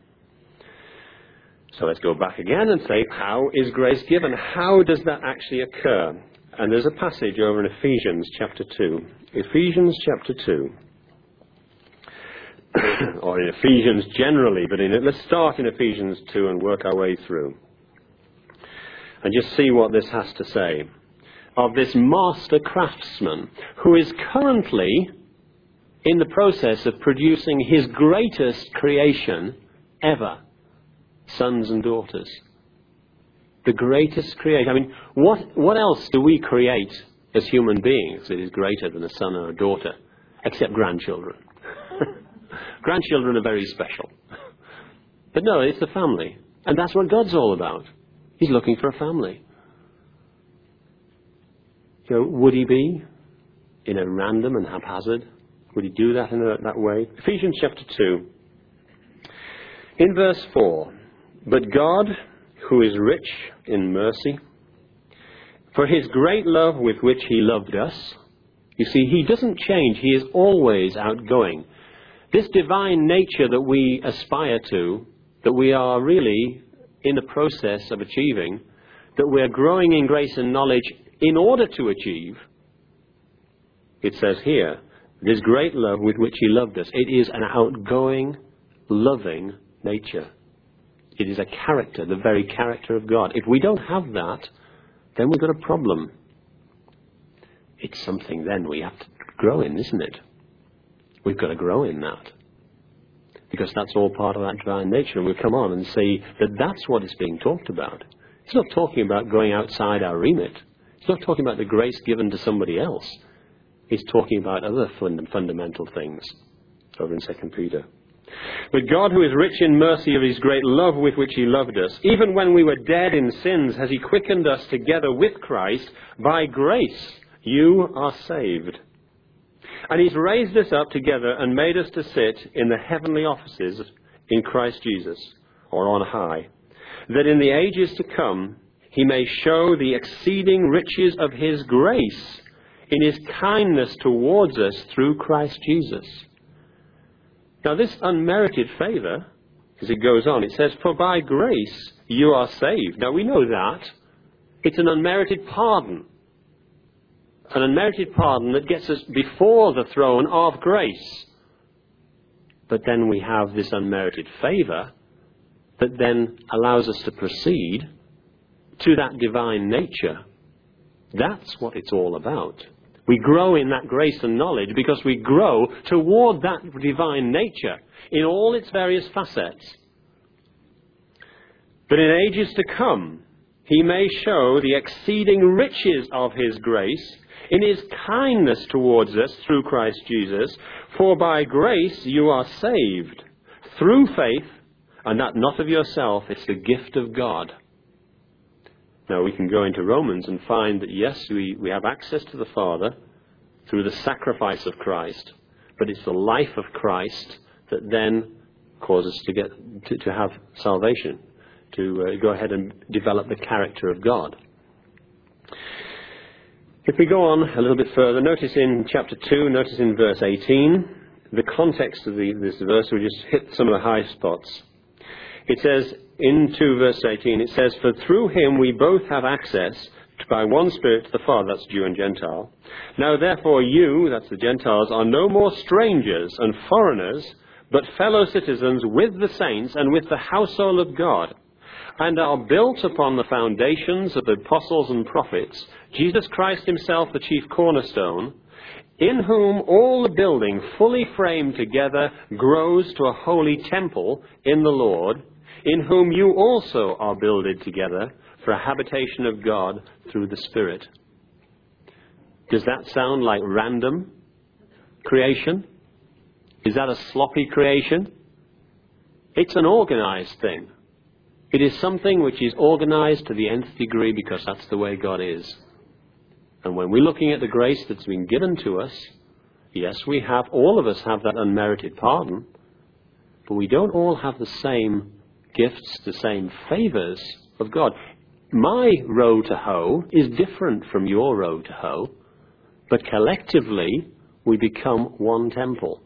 So let's go back again and say, how is grace given? How does that actually occur? And there's a passage over in Ephesians chapter 2. Ephesians chapter 2. Or in Ephesians generally, but let's start in Ephesians 2 and work our way through. And just see what this has to say. Of this master craftsman who is currently in the process of producing his greatest creation ever. Sons and daughters. The greatest creation. I mean, what else do we create as human beings that is greater than a son or a daughter? Except grandchildren. Grandchildren are very special. But no, it's the family. And that's what God's all about. He's looking for a family. You know, would he be in a random and haphazard? Would he do that in that way? Ephesians chapter 2. In verse 4. But God, who is rich in mercy, for his great love with which he loved us. You see, he doesn't change. He is always outgoing. This divine nature that we aspire to, that we are really in the process of achieving, that we're growing in grace and knowledge in order to achieve, it says here, this great love with which he loved us. It is an outgoing, loving nature. It is a character, the very character of God. If we don't have that, then we've got a problem. It's something then we have to grow in, isn't it? We've got to grow in that. Because that's all part of that divine nature. And we'll come on and see that that's what is being talked about. It's not talking about going outside our remit. It's not talking about the grace given to somebody else. It's talking about other fundamental things over in 2 Peter. But God, who is rich in mercy of his great love with which he loved us, even when we were dead in sins, has he quickened us together with Christ. By grace you are saved. And he's raised us up together and made us to sit in the heavenly offices in Christ Jesus, or on high, that in the ages to come he may show the exceeding riches of his grace in his kindness towards us through Christ Jesus. Now this unmerited favour, as it goes on, it says, for by grace you are saved. Now we know that. It's an unmerited pardon. An unmerited pardon that gets us before the throne of grace. But then we have this unmerited favour that then allows us to proceed to that divine nature. That's what it's all about. We grow in that grace and knowledge because we grow toward that divine nature in all its various facets. But in ages to come, he may show the exceeding riches of his grace in his kindness towards us through Christ Jesus. For by grace you are saved, through faith, and that not of yourself, it's the gift of God. Now we can go into Romans and find that yes, we have access to the Father through the sacrifice of Christ, but it's the life of Christ that then causes us to have salvation, to go ahead and develop the character of God. If we go on a little bit further, notice in chapter 2, notice in verse 18, the context of this verse, we just hit some of the high spots. It says, in 2 verse 18, it says, for through him we both have access by one Spirit to the Father, that's Jew and Gentile. Now therefore you, that's the Gentiles, are no more strangers and foreigners, but fellow citizens with the saints and with the household of God, and are built upon the foundations of the apostles and prophets, Jesus Christ himself the chief cornerstone, in whom all the building fully framed together grows to a holy temple in the Lord, in whom you also are builded together for a habitation of God through the Spirit. Does that sound like random creation? Is that a sloppy creation? It's an organized thing. It is something which is organized to the nth degree because that's the way God is. And when we're looking at the grace that's been given to us, yes, all of us have that unmerited pardon, but we don't all have the same gifts, the same favors of God. My row to hoe is different from your row to hoe, but collectively we become one temple.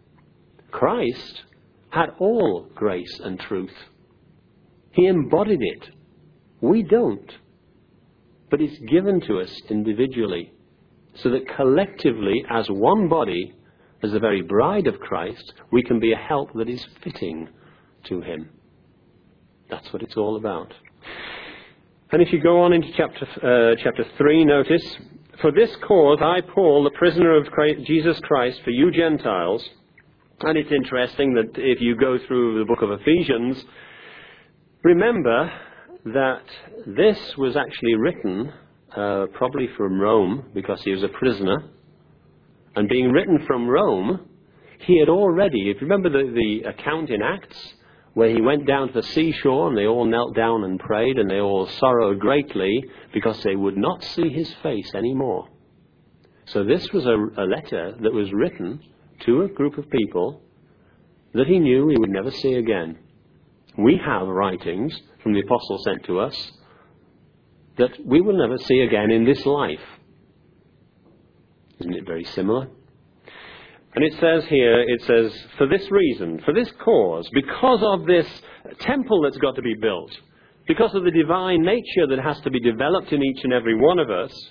Christ had all grace and truth. He embodied it. We don't. But it's given to us individually, so that collectively, as one body, as the very bride of Christ, we can be a help that is fitting to him. That's what it's all about. And if you go on into chapter 3, notice, "For this cause I, Paul, the prisoner of Jesus Christ, for you Gentiles." And it's interesting that if you go through the book of Ephesians, remember that this was actually written probably from Rome, because he was a prisoner. And being written from Rome, he had already, if you remember the account in Acts, where he went down to the seashore and they all knelt down and prayed and they all sorrowed greatly because they would not see his face anymore. So this was a letter that was written to a group of people that he knew he would never see again. We have writings from the apostle sent to us that we will never see again in this life. Isn't it very similar? And it says here, "For this reason, for this cause, because of this temple that's got to be built, because of the divine nature that has to be developed in each and every one of us,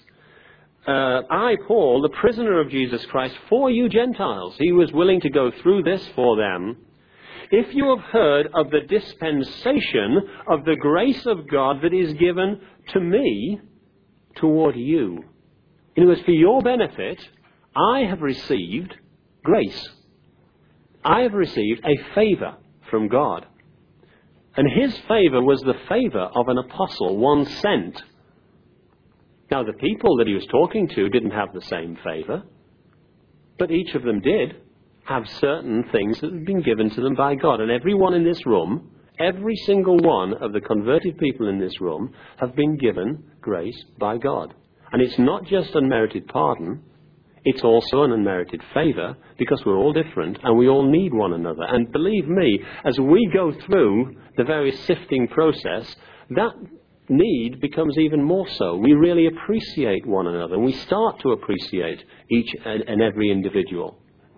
I, Paul, the prisoner of Jesus Christ, for you Gentiles," he was willing to go through this for them, "if you have heard of the dispensation of the grace of God that is given to me toward you." In other words, for your benefit, I have received grace. I have received a favour from God. And his favour was the favour of an apostle, one sent. Now, the people that he was talking to didn't have the same favour, but each of them did have certain things that had been given to them by God. And everyone in this room, every single one of the converted people in this room, have been given grace by God. And it's not just unmerited pardon, it's also an unmerited favour, because we're all different and we all need one another. And believe me, as we go through the very sifting process, that need becomes even more so. We really appreciate one another, and we start to appreciate each and every individual.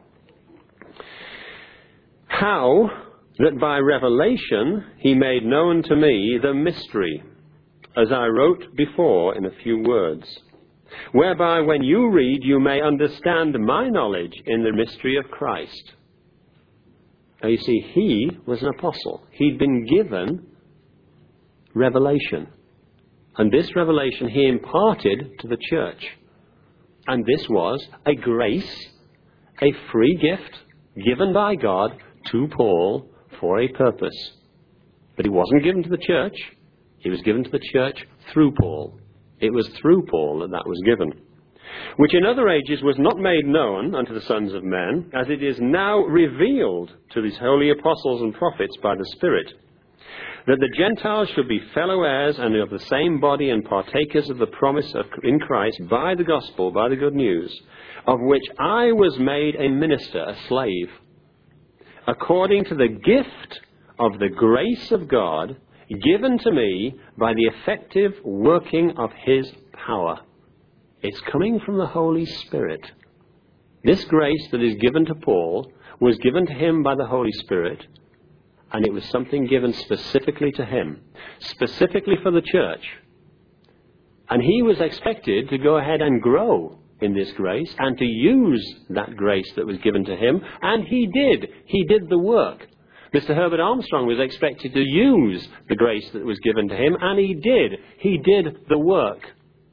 "How that by revelation he made known to me the mystery, as I wrote before in a few words, whereby when you read you may understand my knowledge in the mystery of Christ." Now you see, he was an apostle. He'd been given revelation. And this revelation he imparted to the church. And this was a grace, a free gift given by God to Paul for a purpose. But it wasn't given to the church. It was given to the church through Paul. It was through Paul that was given. "Which in other ages was not made known unto the sons of men, as it is now revealed to these holy apostles and prophets by the Spirit, that the Gentiles should be fellow heirs and of the same body and partakers of the promise in Christ by the gospel, by the good news, of which I was made a minister, a slave, according to the gift of the grace of God given to me by the effective working of his power." It's coming from the Holy Spirit. This grace that is given to Paul was given to him by the Holy Spirit, and it was something given specifically to him, specifically for the church. And he was expected to go ahead and grow in this grace and to use that grace that was given to him, and he did. He did the work. Mr. Herbert Armstrong was expected to use the grace that was given to him, and he did. He did the work.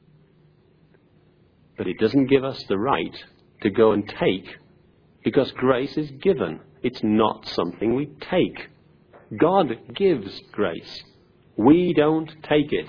But it doesn't give us the right to go and take, because grace is given. It's not something we take. God gives grace. We don't take it.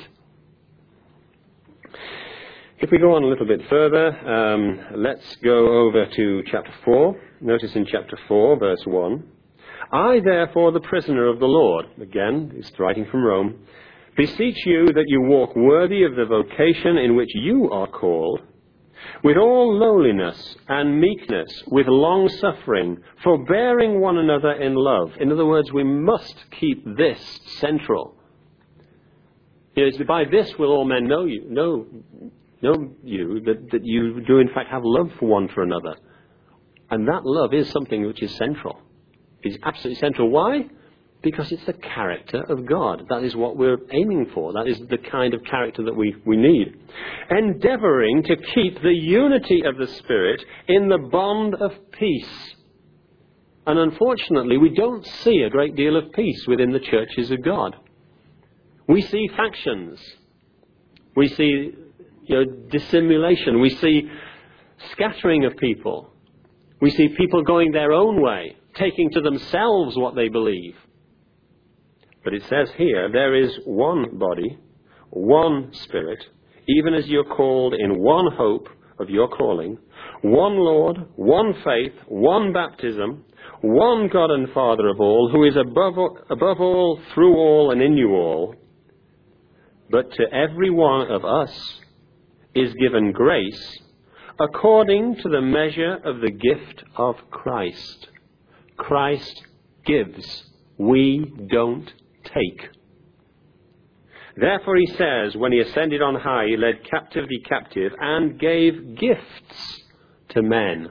If we go on a little bit further, let's go over to chapter 4. Notice in chapter 4, verse 1. "I, therefore, the prisoner of the Lord," again, he's writing from Rome, "beseech you that you walk worthy of the vocation in which you are called, with all lowliness and meekness, with long-suffering, forbearing one another in love." In other words, we must keep this central. It's by this will all men know you, that you do in fact have love for one for another. And that love is something which is central. It's absolutely central. Why? Because it's the character of God. That is what we're aiming for. That is the kind of character that we need. Endeavouring to keep the unity of the Spirit in the bond of peace. And unfortunately, we don't see a great deal of peace within the churches of God. We see factions. We see dissimulation. We see scattering of people. We see people going their own way, taking to themselves what they believe. But it says here, there is one body, one Spirit, even as you're called in one hope of your calling, one Lord, one faith, one baptism, one God and Father of all, who is above all, through all, and in you all. But to every one of us is given grace according to the measure of the gift of Christ. Christ gives. We don't take. Therefore he says, when he ascended on high, he led captivity captive and gave gifts to men.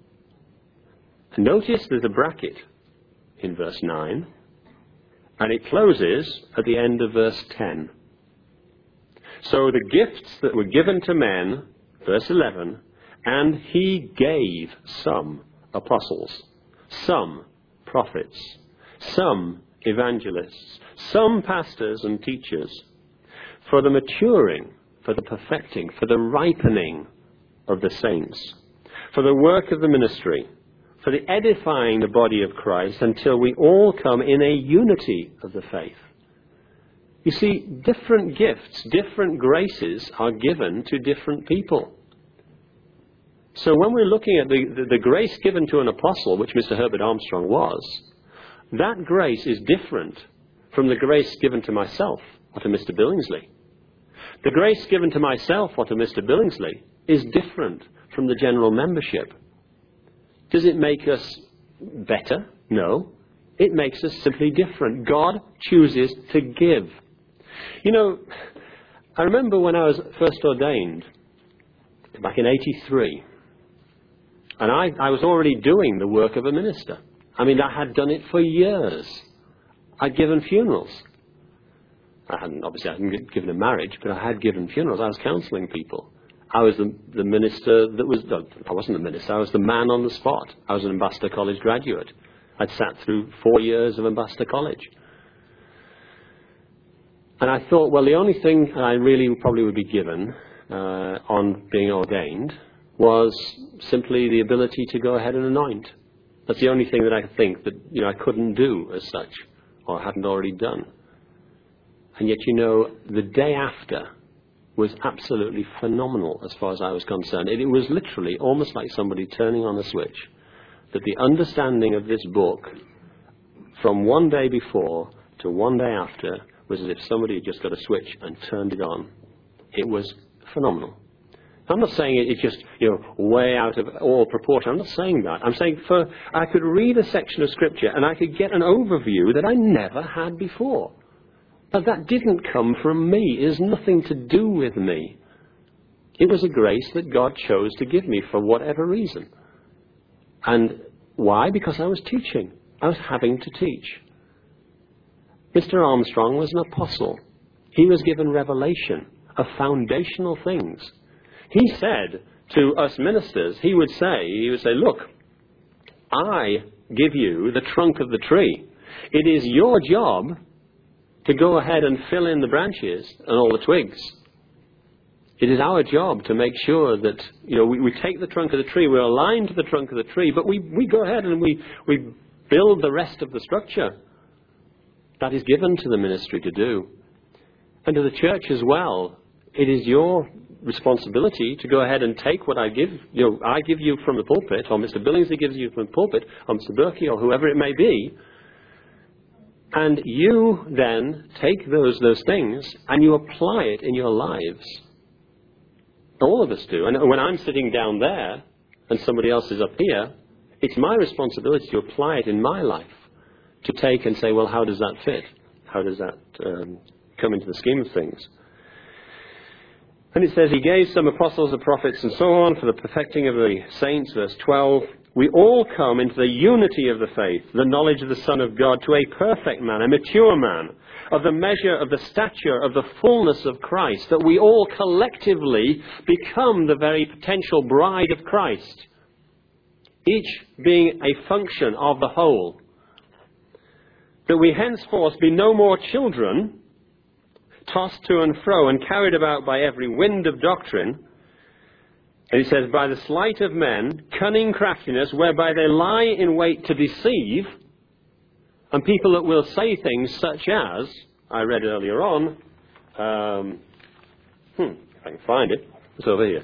Notice there's a bracket in verse 9, and it closes at the end of verse 10. So the gifts that were given to men, verse 11, and he gave some apostles, some prophets, some evangelists, some pastors and teachers, for the maturing, for the perfecting, for the ripening of the saints, for the work of the ministry, for the edifying the body of Christ, until we all come in a unity of the faith. You see, different gifts, different graces are given to different people. So when we're looking at the grace given to an apostle, which Mr. Herbert Armstrong was, that grace is different from the grace given to myself or to Mr. Billingsley. The grace given to myself or to Mr. Billingsley is different from the general membership. Does it make us better? No. It makes us simply different. God chooses to give. I remember when I was first ordained, back in 83, and I was already doing the work of a minister. I had done it for years. I'd given funerals. I hadn't given a marriage, but I had given funerals. I was counselling people. I was the minister that was... No, I wasn't the minister. I was the man on the spot. I was an Ambassador College graduate. I'd sat through 4 years of Ambassador College. And I thought, well, the only thing I really probably would be given on being ordained was simply the ability to go ahead and anoint. That's the only thing that I think that I couldn't do as such, or hadn't already done. And yet, the day after was absolutely phenomenal as far as I was concerned. It was literally almost like somebody turning on a switch. That the understanding of this book, from one day before to one day after, was as if somebody had just got a switch and turned it on. It was phenomenal. I'm not saying it's just, way out of all proportion. I'm not saying that. I'm saying I could read a section of Scripture and I could get an overview that I never had before. But that didn't come from me. It has nothing to do with me. It was a grace that God chose to give me for whatever reason. And why? Because I was teaching. I was having to teach. Mr. Armstrong was an apostle. He was given revelation of foundational things. He said to us ministers, he would say, look, I give you the trunk of the tree. It is your job to go ahead and fill in the branches and all the twigs. It is our job to make sure that, we take the trunk of the tree, we're aligned to the trunk of the tree, but we go ahead and we build the rest of the structure. That is given to the ministry to do. And to the church as well. It is your responsibility to go ahead and take what I give. I give you from the pulpit, or Mr. Billingsley gives you from the pulpit, or Mr. Berkey, or whoever it may be. And you then take those things and you apply it in your lives. All of us do. And when I'm sitting down there and somebody else is up here, it's my responsibility to apply it in my life. To take and say, well, how does that fit? How does that come into the scheme of things. And it says, he gave some apostles and prophets and so on for the perfecting of the saints, verse 12. We all come into the unity of the faith, the knowledge of the Son of God, to a perfect man, a mature man, of the measure of the stature of the fullness of Christ, that we all collectively become the very potential bride of Christ, each being a function of the whole. That we henceforth be no more children, tossed to and fro and carried about by every wind of doctrine. And he says, by the sleight of men, cunning craftiness, whereby they lie in wait to deceive, and people that will say things such as, I read earlier on, if I can find it, it's over here.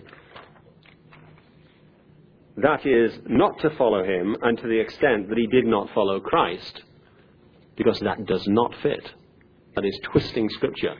That is, not to follow him, and to the extent that he did not follow Christ, because that does not fit. That is twisting Scripture.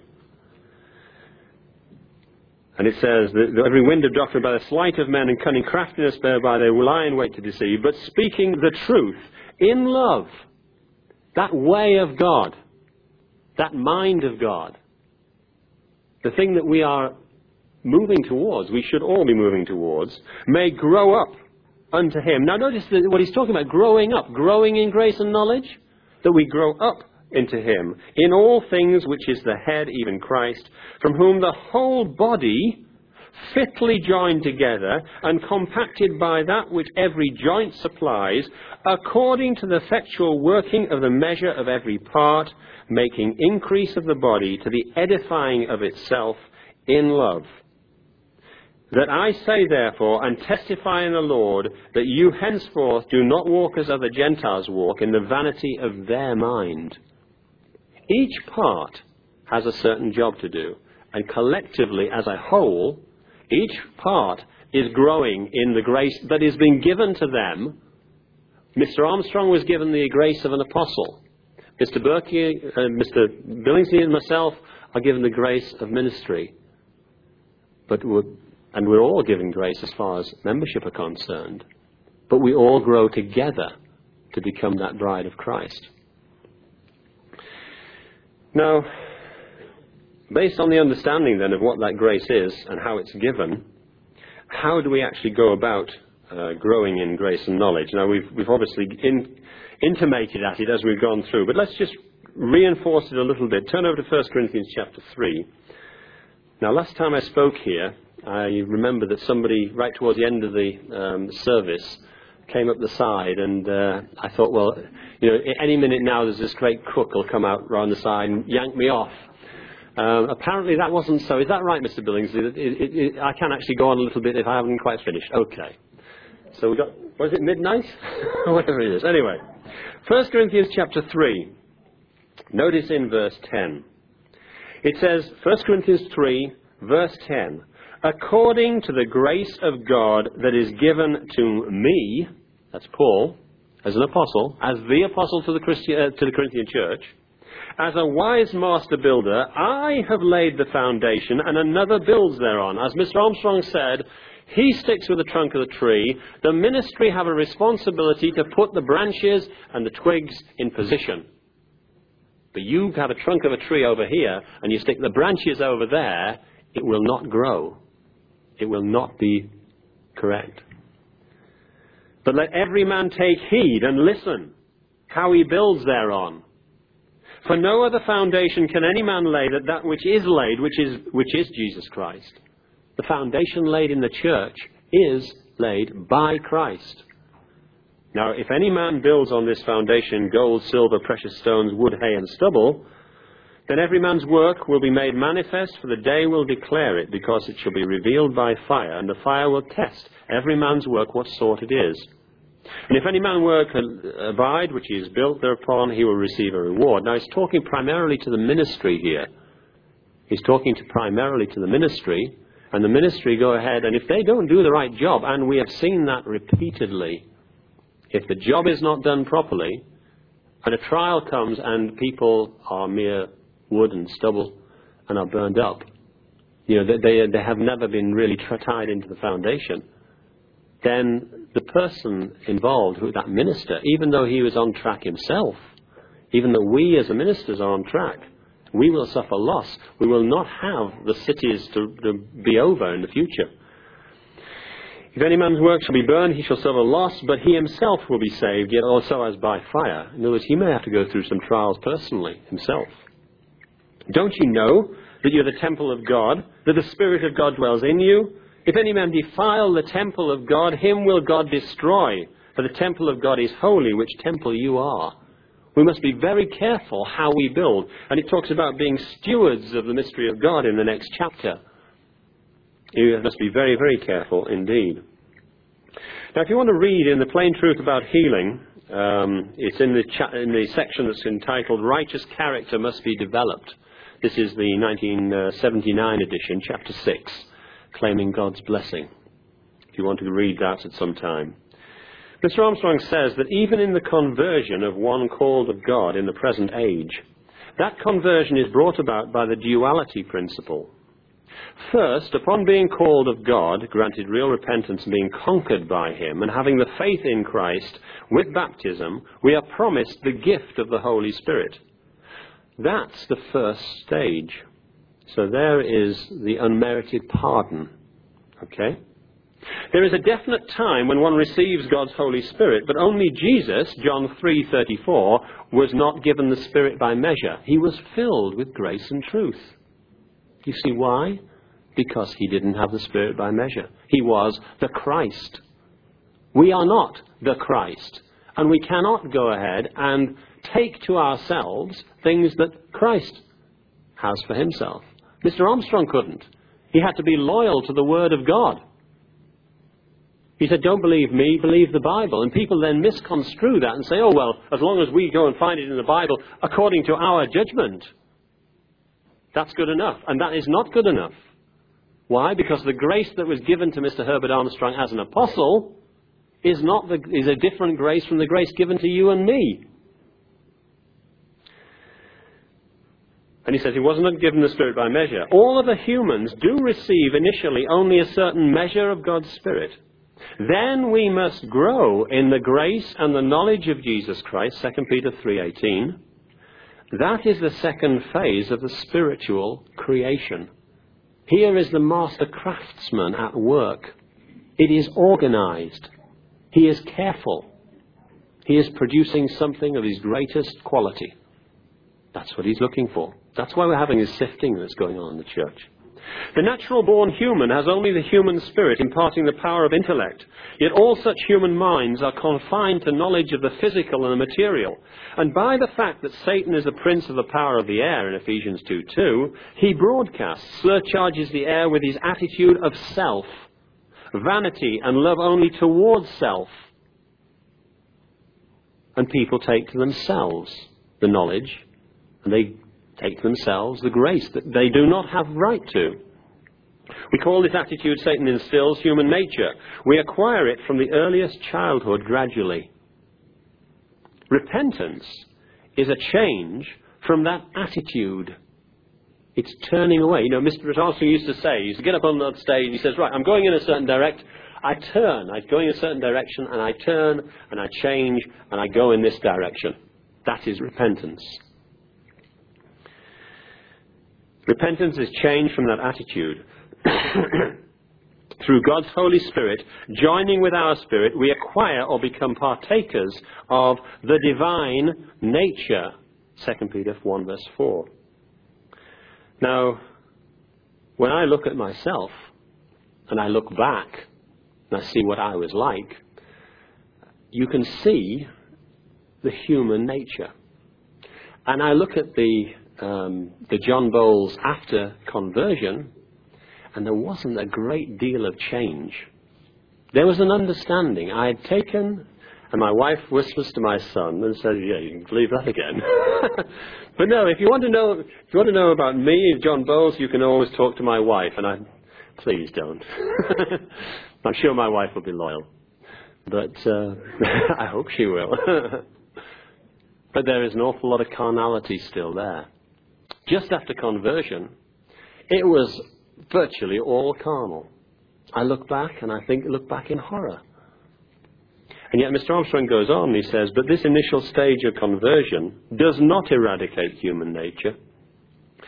And it says, that every wind of doctrine by the sleight of men and cunning craftiness, whereby they lie in wait to deceive, but speaking the truth in love, that way of God, that mind of God, the thing that we are moving towards, we should all be moving towards, may grow up unto him. Now notice what he's talking about, growing up, growing in grace and knowledge, that we grow up into him, in all things which is the head, even Christ, from whom the whole body, fitly joined together and compacted by that which every joint supplies, according to the effectual working of the measure of every part, making increase of the body to the edifying of itself in love. That I say, therefore, and testify in the Lord, that you henceforth do not walk as other Gentiles walk, in the vanity of their mind. Each part has a certain job to do, and collectively, as a whole, each part is growing in the grace that is being given to them. Mr. Armstrong was given the grace of an apostle. Mr. Mr. Billingsley and myself are given the grace of ministry. And we're all given grace as far as membership are concerned. But we all grow together to become that bride of Christ. Now, based on the understanding then of what that grace is and how it's given, how do we actually go about growing in grace and knowledge? Now, we've obviously intimated at it as we've gone through, but let's just reinforce it a little bit. Turn over to 1 Corinthians chapter 3. Now, last time I spoke here, I remember that somebody, right towards the end of the service, came up the side, and I thought, well, any minute now there's this great crook will come out round the side and yank me off. Apparently that wasn't so. Is that right, Mr. Billingsley? I can actually go on a little bit if I haven't quite finished. Okay. So we got, was it midnight? Whatever it is. Anyway, 1 Corinthians chapter 3. Notice in verse 10. It says, 1 Corinthians 3, verse 10. According to the grace of God that is given to me, that's Paul, as an apostle, as the apostle to the Corinthian church, as a wise master builder, I have laid the foundation and another builds thereon. As Mr. Armstrong said, he sticks with the trunk of the tree. The ministry have a responsibility to put the branches and the twigs in position. But you have a trunk of a tree over here and you stick the branches over there, it will not grow. It will not be correct. But let every man take heed and listen how he builds thereon. For no other foundation can any man lay than that which is laid, which is Jesus Christ. The foundation laid in the church is laid by Christ. Now, if any man builds on this foundation gold, silver, precious stones, wood, hay, and stubble, then every man's work will be made manifest, for the day will declare it, because it shall be revealed by fire, and the fire will test every man's work what sort it is. And if any man work abide, which he is built thereupon, he will receive a reward. Now, he's talking primarily to the ministry here. He's talking primarily to the ministry, and the ministry go ahead, and if they don't do the right job, and we have seen that repeatedly, if the job is not done properly, and a trial comes and people are mere wood and stubble and are burned up, they have never been really tied into the foundation, then the person involved, that minister, even though he was on track himself, even though we as the ministers are on track, we will suffer loss. We will not have the cities to be over in the future. If any man's work shall be burned, he shall suffer loss, but he himself will be saved, yet also as by fire. In other words, he may have to go through some trials personally himself. Don't you know that you're the temple of God, that the Spirit of God dwells in you? If any man defile the temple of God, him will God destroy. For the temple of God is holy, which temple you are. We must be very careful how we build. And it talks about being stewards of the mystery of God in the next chapter. You must be very, very careful indeed. Now, if you want to read in the Plain Truth about healing, it's in the section that's entitled Righteous Character Must Be Developed. This is the 1979 edition, chapter 6, Claiming God's Blessing, if you want to read that at some time. Mr. Armstrong says that even in the conversion of one called of God in the present age, that conversion is brought about by the duality principle. First, upon being called of God, granted real repentance and being conquered by him, and having the faith in Christ with baptism, we are promised the gift of the Holy Spirit. That's the first stage. So there is the unmerited pardon. Okay? There is a definite time when one receives God's Holy Spirit, but only Jesus, John 3:34, was not given the Spirit by measure. He was filled with grace and truth. You see why? Because he didn't have the Spirit by measure. He was the Christ. We are not the Christ. And we cannot go ahead and take to ourselves things that Christ has for himself. Mr. Armstrong couldn't. He had to be loyal to the Word of God. He said, don't believe me, believe the Bible. And people then misconstrue that and say, oh, well, as long as we go and find it in the Bible according to our judgment, that's good enough. And that is not good enough. Why? Because the grace that was given to Mr. Herbert Armstrong as an apostle is a different grace from the grace given to you and me. And he says he wasn't given the Spirit by measure. All of the humans do receive initially only a certain measure of God's Spirit. Then we must grow in the grace and the knowledge of Jesus Christ, 2 Peter 3:18. That is the second phase of the spiritual creation. Here is the master craftsman at work. It is organized. He is careful. He is producing something of his greatest quality. That's what he's looking for. That's why we're having this sifting that's going on in the church. The natural-born human has only the human spirit imparting the power of intellect. Yet all such human minds are confined to knowledge of the physical and the material. And by the fact that Satan is the prince of the power of the air in Ephesians 2:2, he broadcasts, surcharges the air with his attitude of self, vanity and love only towards self. And people take to themselves the knowledge, and they take to themselves the grace that they do not have right to. We call this attitude Satan instills human nature. We acquire it from the earliest childhood gradually. Repentance is a change from that attitude. It's turning away. You know, Mr. Armstrong used to say, he used to get up on that stage, he says, right, I'm going in a certain direction. I turn. I'm going in a certain direction, and I turn, and I change, and I go in this direction. That is repentance. Repentance is change from that attitude. Through God's Holy Spirit, joining with our spirit, we acquire or become partakers of the divine nature. 2 Peter 1 verse 4. Now, when I look at myself, and I look back, and I see what I was like, you can see the human nature. And I look at the John Bowles after conversion, and there wasn't a great deal of change. There was an understanding. I had taken, and my wife whispers to my son and says, yeah, you can believe that again. But no, if you want to know about me, John Bowles, you can always talk to my wife, and please don't. I'm sure my wife will be loyal, but I hope she will. But there is an awful lot of carnality still there. Just after conversion, it was virtually all carnal. I look back, and I look back in horror. And yet Mr. Armstrong goes on, he says, but this initial stage of conversion does not eradicate human nature.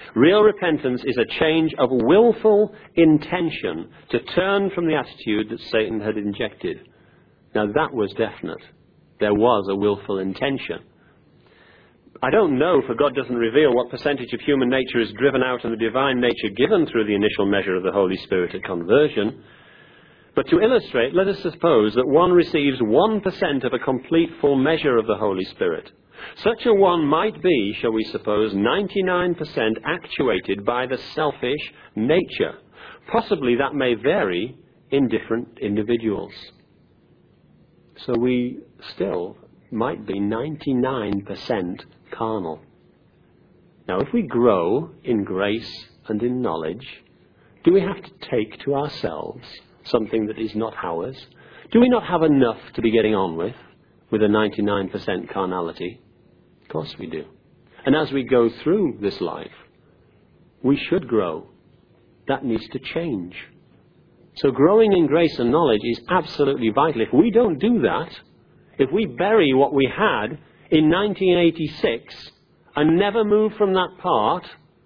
Real repentance is a change of willful intention to turn from the attitude that Satan had injected. Now that was definite. There was a willful intention. I don't know, for God doesn't reveal what percentage of human nature is driven out and the divine nature given through the initial measure of the Holy Spirit at conversion. But to illustrate, let us suppose that one receives 1% of a complete full measure of the Holy Spirit. Such a one might be, shall we suppose, 99% actuated by the selfish nature. Possibly that may vary in different individuals. So we still might be 99% carnal. Now, if we grow in grace and in knowledge, do we have to take to ourselves something that is not ours? Do we not have enough to be getting on with a 99% carnality? Of course we do. And as we go through this life, we should grow. That needs to change. So growing in grace and knowledge is absolutely vital. If we don't do that, if we bury what we had in 1986 and never move from that part,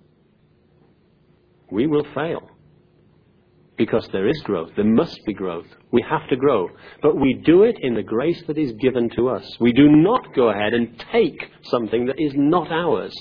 we will fail. Because there is growth. There must be growth. We have to grow. But we do it in the grace that is given to us. We do not go ahead and take something that is not ours.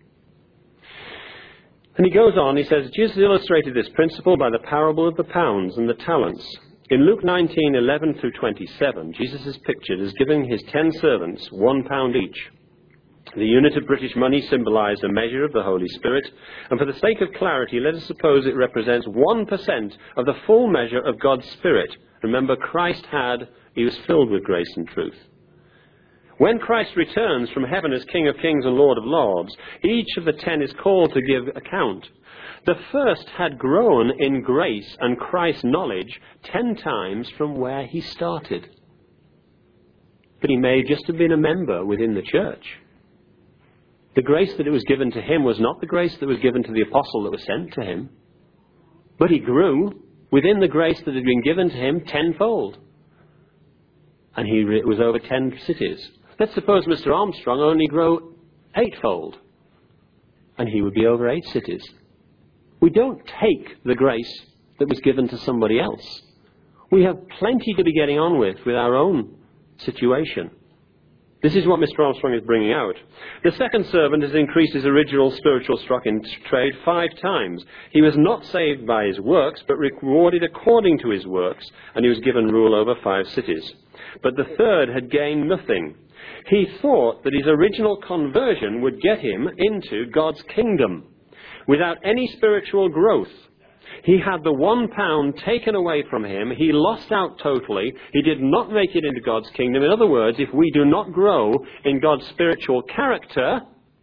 And he goes on, he says, Jesus illustrated this principle by the parable of the pounds and the talents. In Luke 19:11 through 27, Jesus is pictured as giving his 10 servants £1 each. The unit of British money symbolized a measure of the Holy Spirit, and for the sake of clarity, let us suppose it represents 1% of the full measure of God's Spirit. Remember, he was filled with grace and truth. When Christ returns from heaven as King of Kings and Lord of Lords, each of the 10 is called to give account. The first had grown in grace and Christ's knowledge 10 times from where he started. But he may just have been a member within the church. The grace that it was given to him was not the grace that was given to the apostle that was sent to him. But he grew within the grace that had been given to him tenfold. And it was over 10 cities. Let's suppose Mr. Armstrong only grew eightfold. And he would be over 8 cities. We don't take the grace that was given to somebody else. We have plenty to be getting on with our own situation. This is what Mr. Armstrong is bringing out. The second servant has increased his original spiritual stock in trade 5 times. He was not saved by his works, but rewarded according to his works, and he was given rule over 5 cities. But the third had gained nothing. He thought that his original conversion would get him into God's kingdom without any spiritual growth. He had the £1 taken away from him. He lost out totally. He did not make it into God's kingdom. In other words, if we do not grow in God's spiritual character,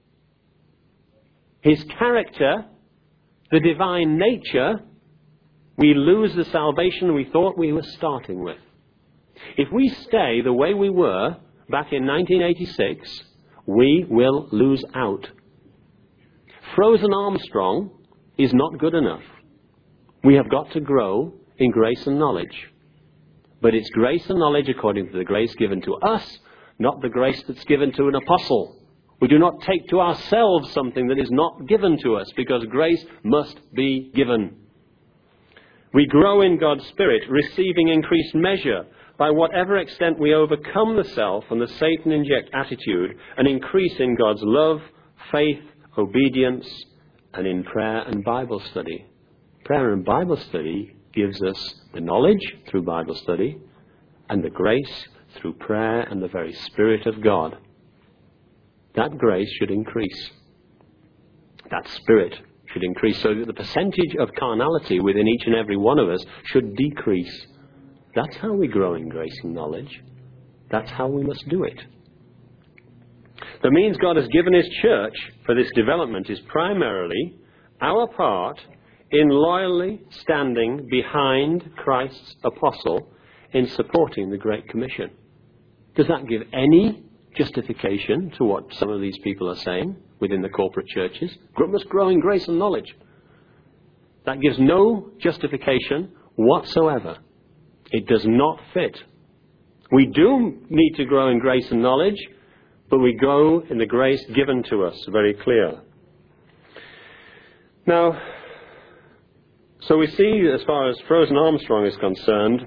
his character, the divine nature, we lose the salvation we thought we were starting with. If we stay the way we were back in 1986, we will lose out. Frozen Armstrong is not good enough. We have got to grow in grace and knowledge. But it's grace and knowledge according to the grace given to us, not the grace that's given to an apostle. We do not take to ourselves something that is not given to us, because grace must be given. We grow in God's Spirit, receiving increased measure. By whatever extent we overcome the self and the Satan inject attitude, and increase in God's love, faith, obedience, and in prayer and Bible study. Prayer and Bible study gives us the knowledge through Bible study and the grace through prayer and the very Spirit of God. That grace should increase. That Spirit should increase so that the percentage of carnality within each and every one of us should decrease. That's how we grow in grace and knowledge. That's how we must do it. The means God has given his church for this development is primarily our part in loyally standing behind Christ's apostle in supporting the Great Commission. Does that give any justification to what some of these people are saying within the corporate churches? We must grow in grace and knowledge. That gives no justification whatsoever. It does not fit. We do need to grow in grace and knowledge, but we grow in the grace given to us, very clear. Now, so we see, as far as Frozen Armstrong is concerned,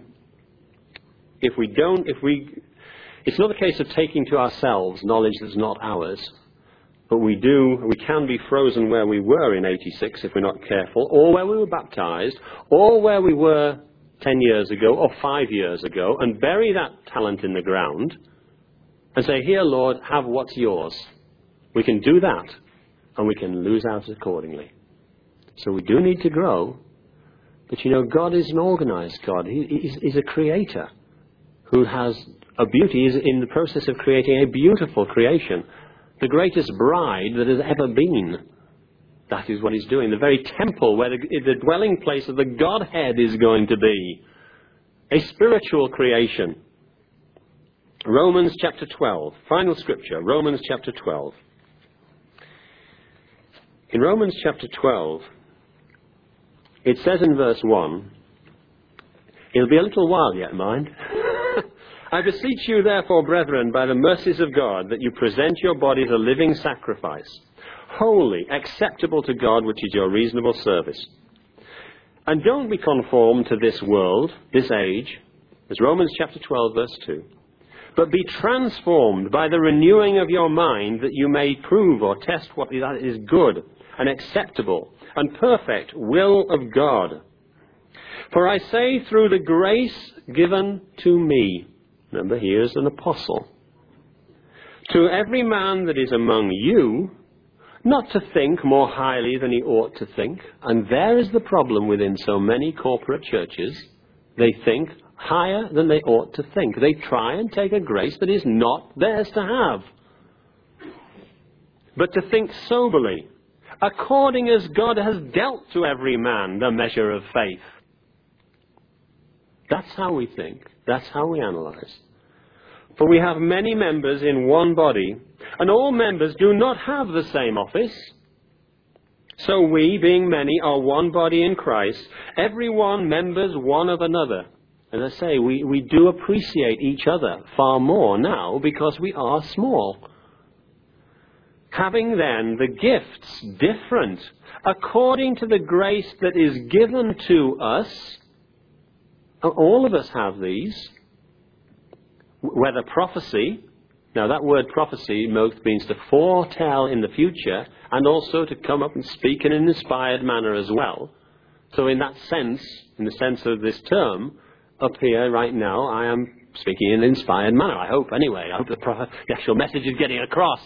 it's not a case of taking to ourselves knowledge that's not ours, but we can be frozen where we were in 86 if we're not careful, or where we were baptized, or where we were 10 years ago or 5 years ago, and bury that talent in the ground and say, here, Lord, have what's yours. We can do that, and we can lose out accordingly. So we do need to grow, but God is an organized God. He's a creator who has a beauty. He's in the process of creating a beautiful creation, the greatest bride that has ever been. That is what he's doing. The very temple where the dwelling place of the Godhead is going to be. A spiritual creation. Romans chapter 12. Final scripture. Romans chapter 12. In Romans chapter 12, it says in verse 1, it'll be a little while yet, mind. I beseech you, therefore, brethren, by the mercies of God, that you present your bodies a living sacrifice, holy, acceptable to God, which is your reasonable service. And don't be conformed to this world, this age, as Romans chapter 12, verse 2, but be transformed by the renewing of your mind, that you may prove or test what is good and acceptable and perfect will of God. For I say, through the grace given to me, remember, he is an apostle, to every man that is among you, not to think more highly than he ought to think. And there is the problem within so many corporate churches. They think higher than they ought to think. They try and take a grace that is not theirs to have. But to think soberly, according as God has dealt to every man the measure of faith. That's how we think. That's how we analyze. For we have many members in one body, and all members do not have the same office. So we, being many, are one body in Christ, every one members one of another. As I say, we do appreciate each other far more now because we are small. Having then the gifts different, according to the grace that is given to us. All of us have these. Whether prophecy, now that word prophecy both means to foretell in the future and also to come up and speak in an inspired manner as well. So in that sense, in the sense of this term, up here right now, I am speaking in an inspired manner. I hope anyway. I hope the actual message is getting across.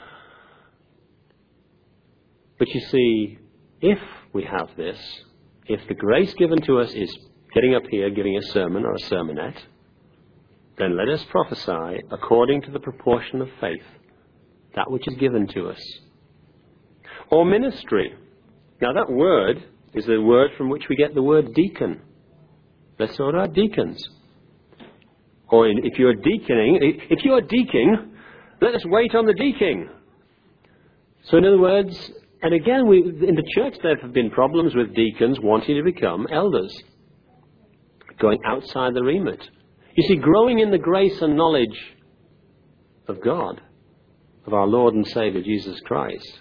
But you see, if we have this, if the grace given to us is getting up here, giving a sermon or a sermonette, then let us prophesy according to the proportion of faith, that which is given to us. Or ministry. Now that word is the word from which we get the word deacon. Let's sort out deacons. Or if you're deaking, let us wait on the deaking. So in other words, and again, in the church there have been problems with deacons wanting to become elders, going outside the remit. You see, growing in the grace and knowledge of God, of our Lord and Saviour Jesus Christ,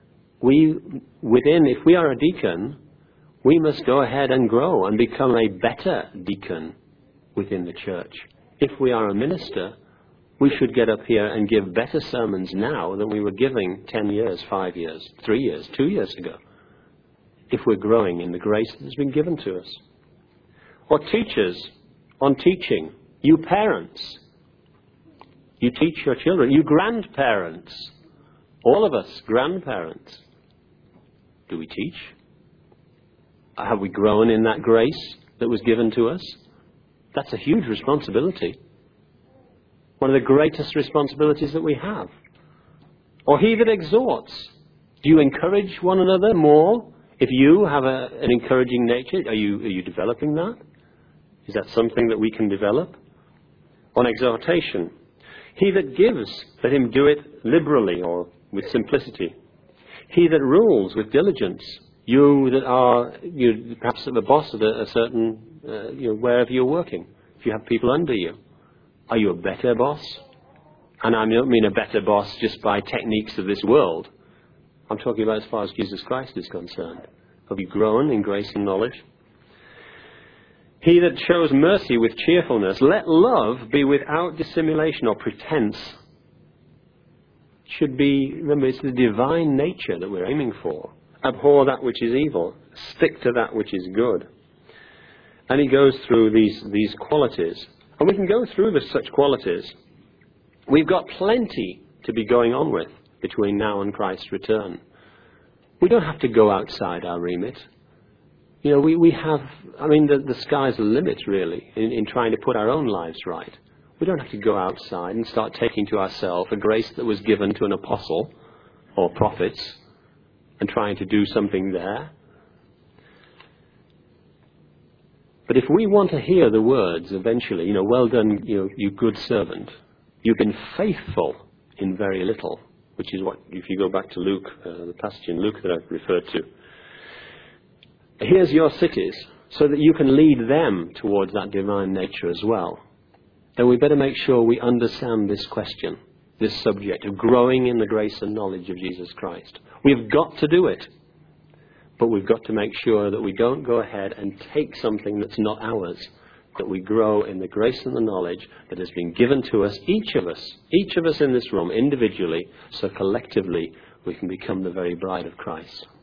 if we are a deacon, we must go ahead and grow and become a better deacon within the church. If we are a minister, we should get up here and give better sermons now than we were giving 10 years, 5 years, 3 years, 2 years ago, if we're growing in the grace that has been given to us. Or teachers on teaching. You parents, you teach your children. You grandparents, all of us grandparents. Do we teach? Have we grown in that grace that was given to us? That's a huge responsibility. One of the greatest responsibilities that we have. Or he that exhorts. Do you encourage one another more? If you have an encouraging nature, are you developing that? Is that something that we can develop? On exhortation. He that gives, let him do it liberally or with simplicity. He that rules with diligence. You that are perhaps the boss of a certain, wherever you're working. If you have people under you. Are you a better boss? And I don't mean a better boss just by techniques of this world. I'm talking about as far as Jesus Christ is concerned. Have you grown in grace and knowledge? He that shows mercy with cheerfulness, let love be without dissimulation or pretense. Should be, remember, it's the divine nature that we're aiming for. Abhor that which is evil. Stick to that which is good. And he goes through these qualities. And we can go through such qualities. We've got plenty to be going on with between now and Christ's return. We don't have to go outside our remit. You know, we have, the sky's the limit, really, in trying to put our own lives right. We don't have to go outside and start taking to ourselves a grace that was given to an apostle or prophets and trying to do something there. But if we want to hear the words eventually, well done, you good servant. You've been faithful in very little, which is what, if you go back to Luke, the passage in Luke that I've referred to. Here's your cities, so that you can lead them towards that divine nature as well. Then we better make sure we understand this question, this subject of growing in the grace and knowledge of Jesus Christ. We've got to do it. But we've got to make sure that we don't go ahead and take something that's not ours, that we grow in the grace and the knowledge that has been given to us, each of us in this room, individually, so collectively we can become the very bride of Christ.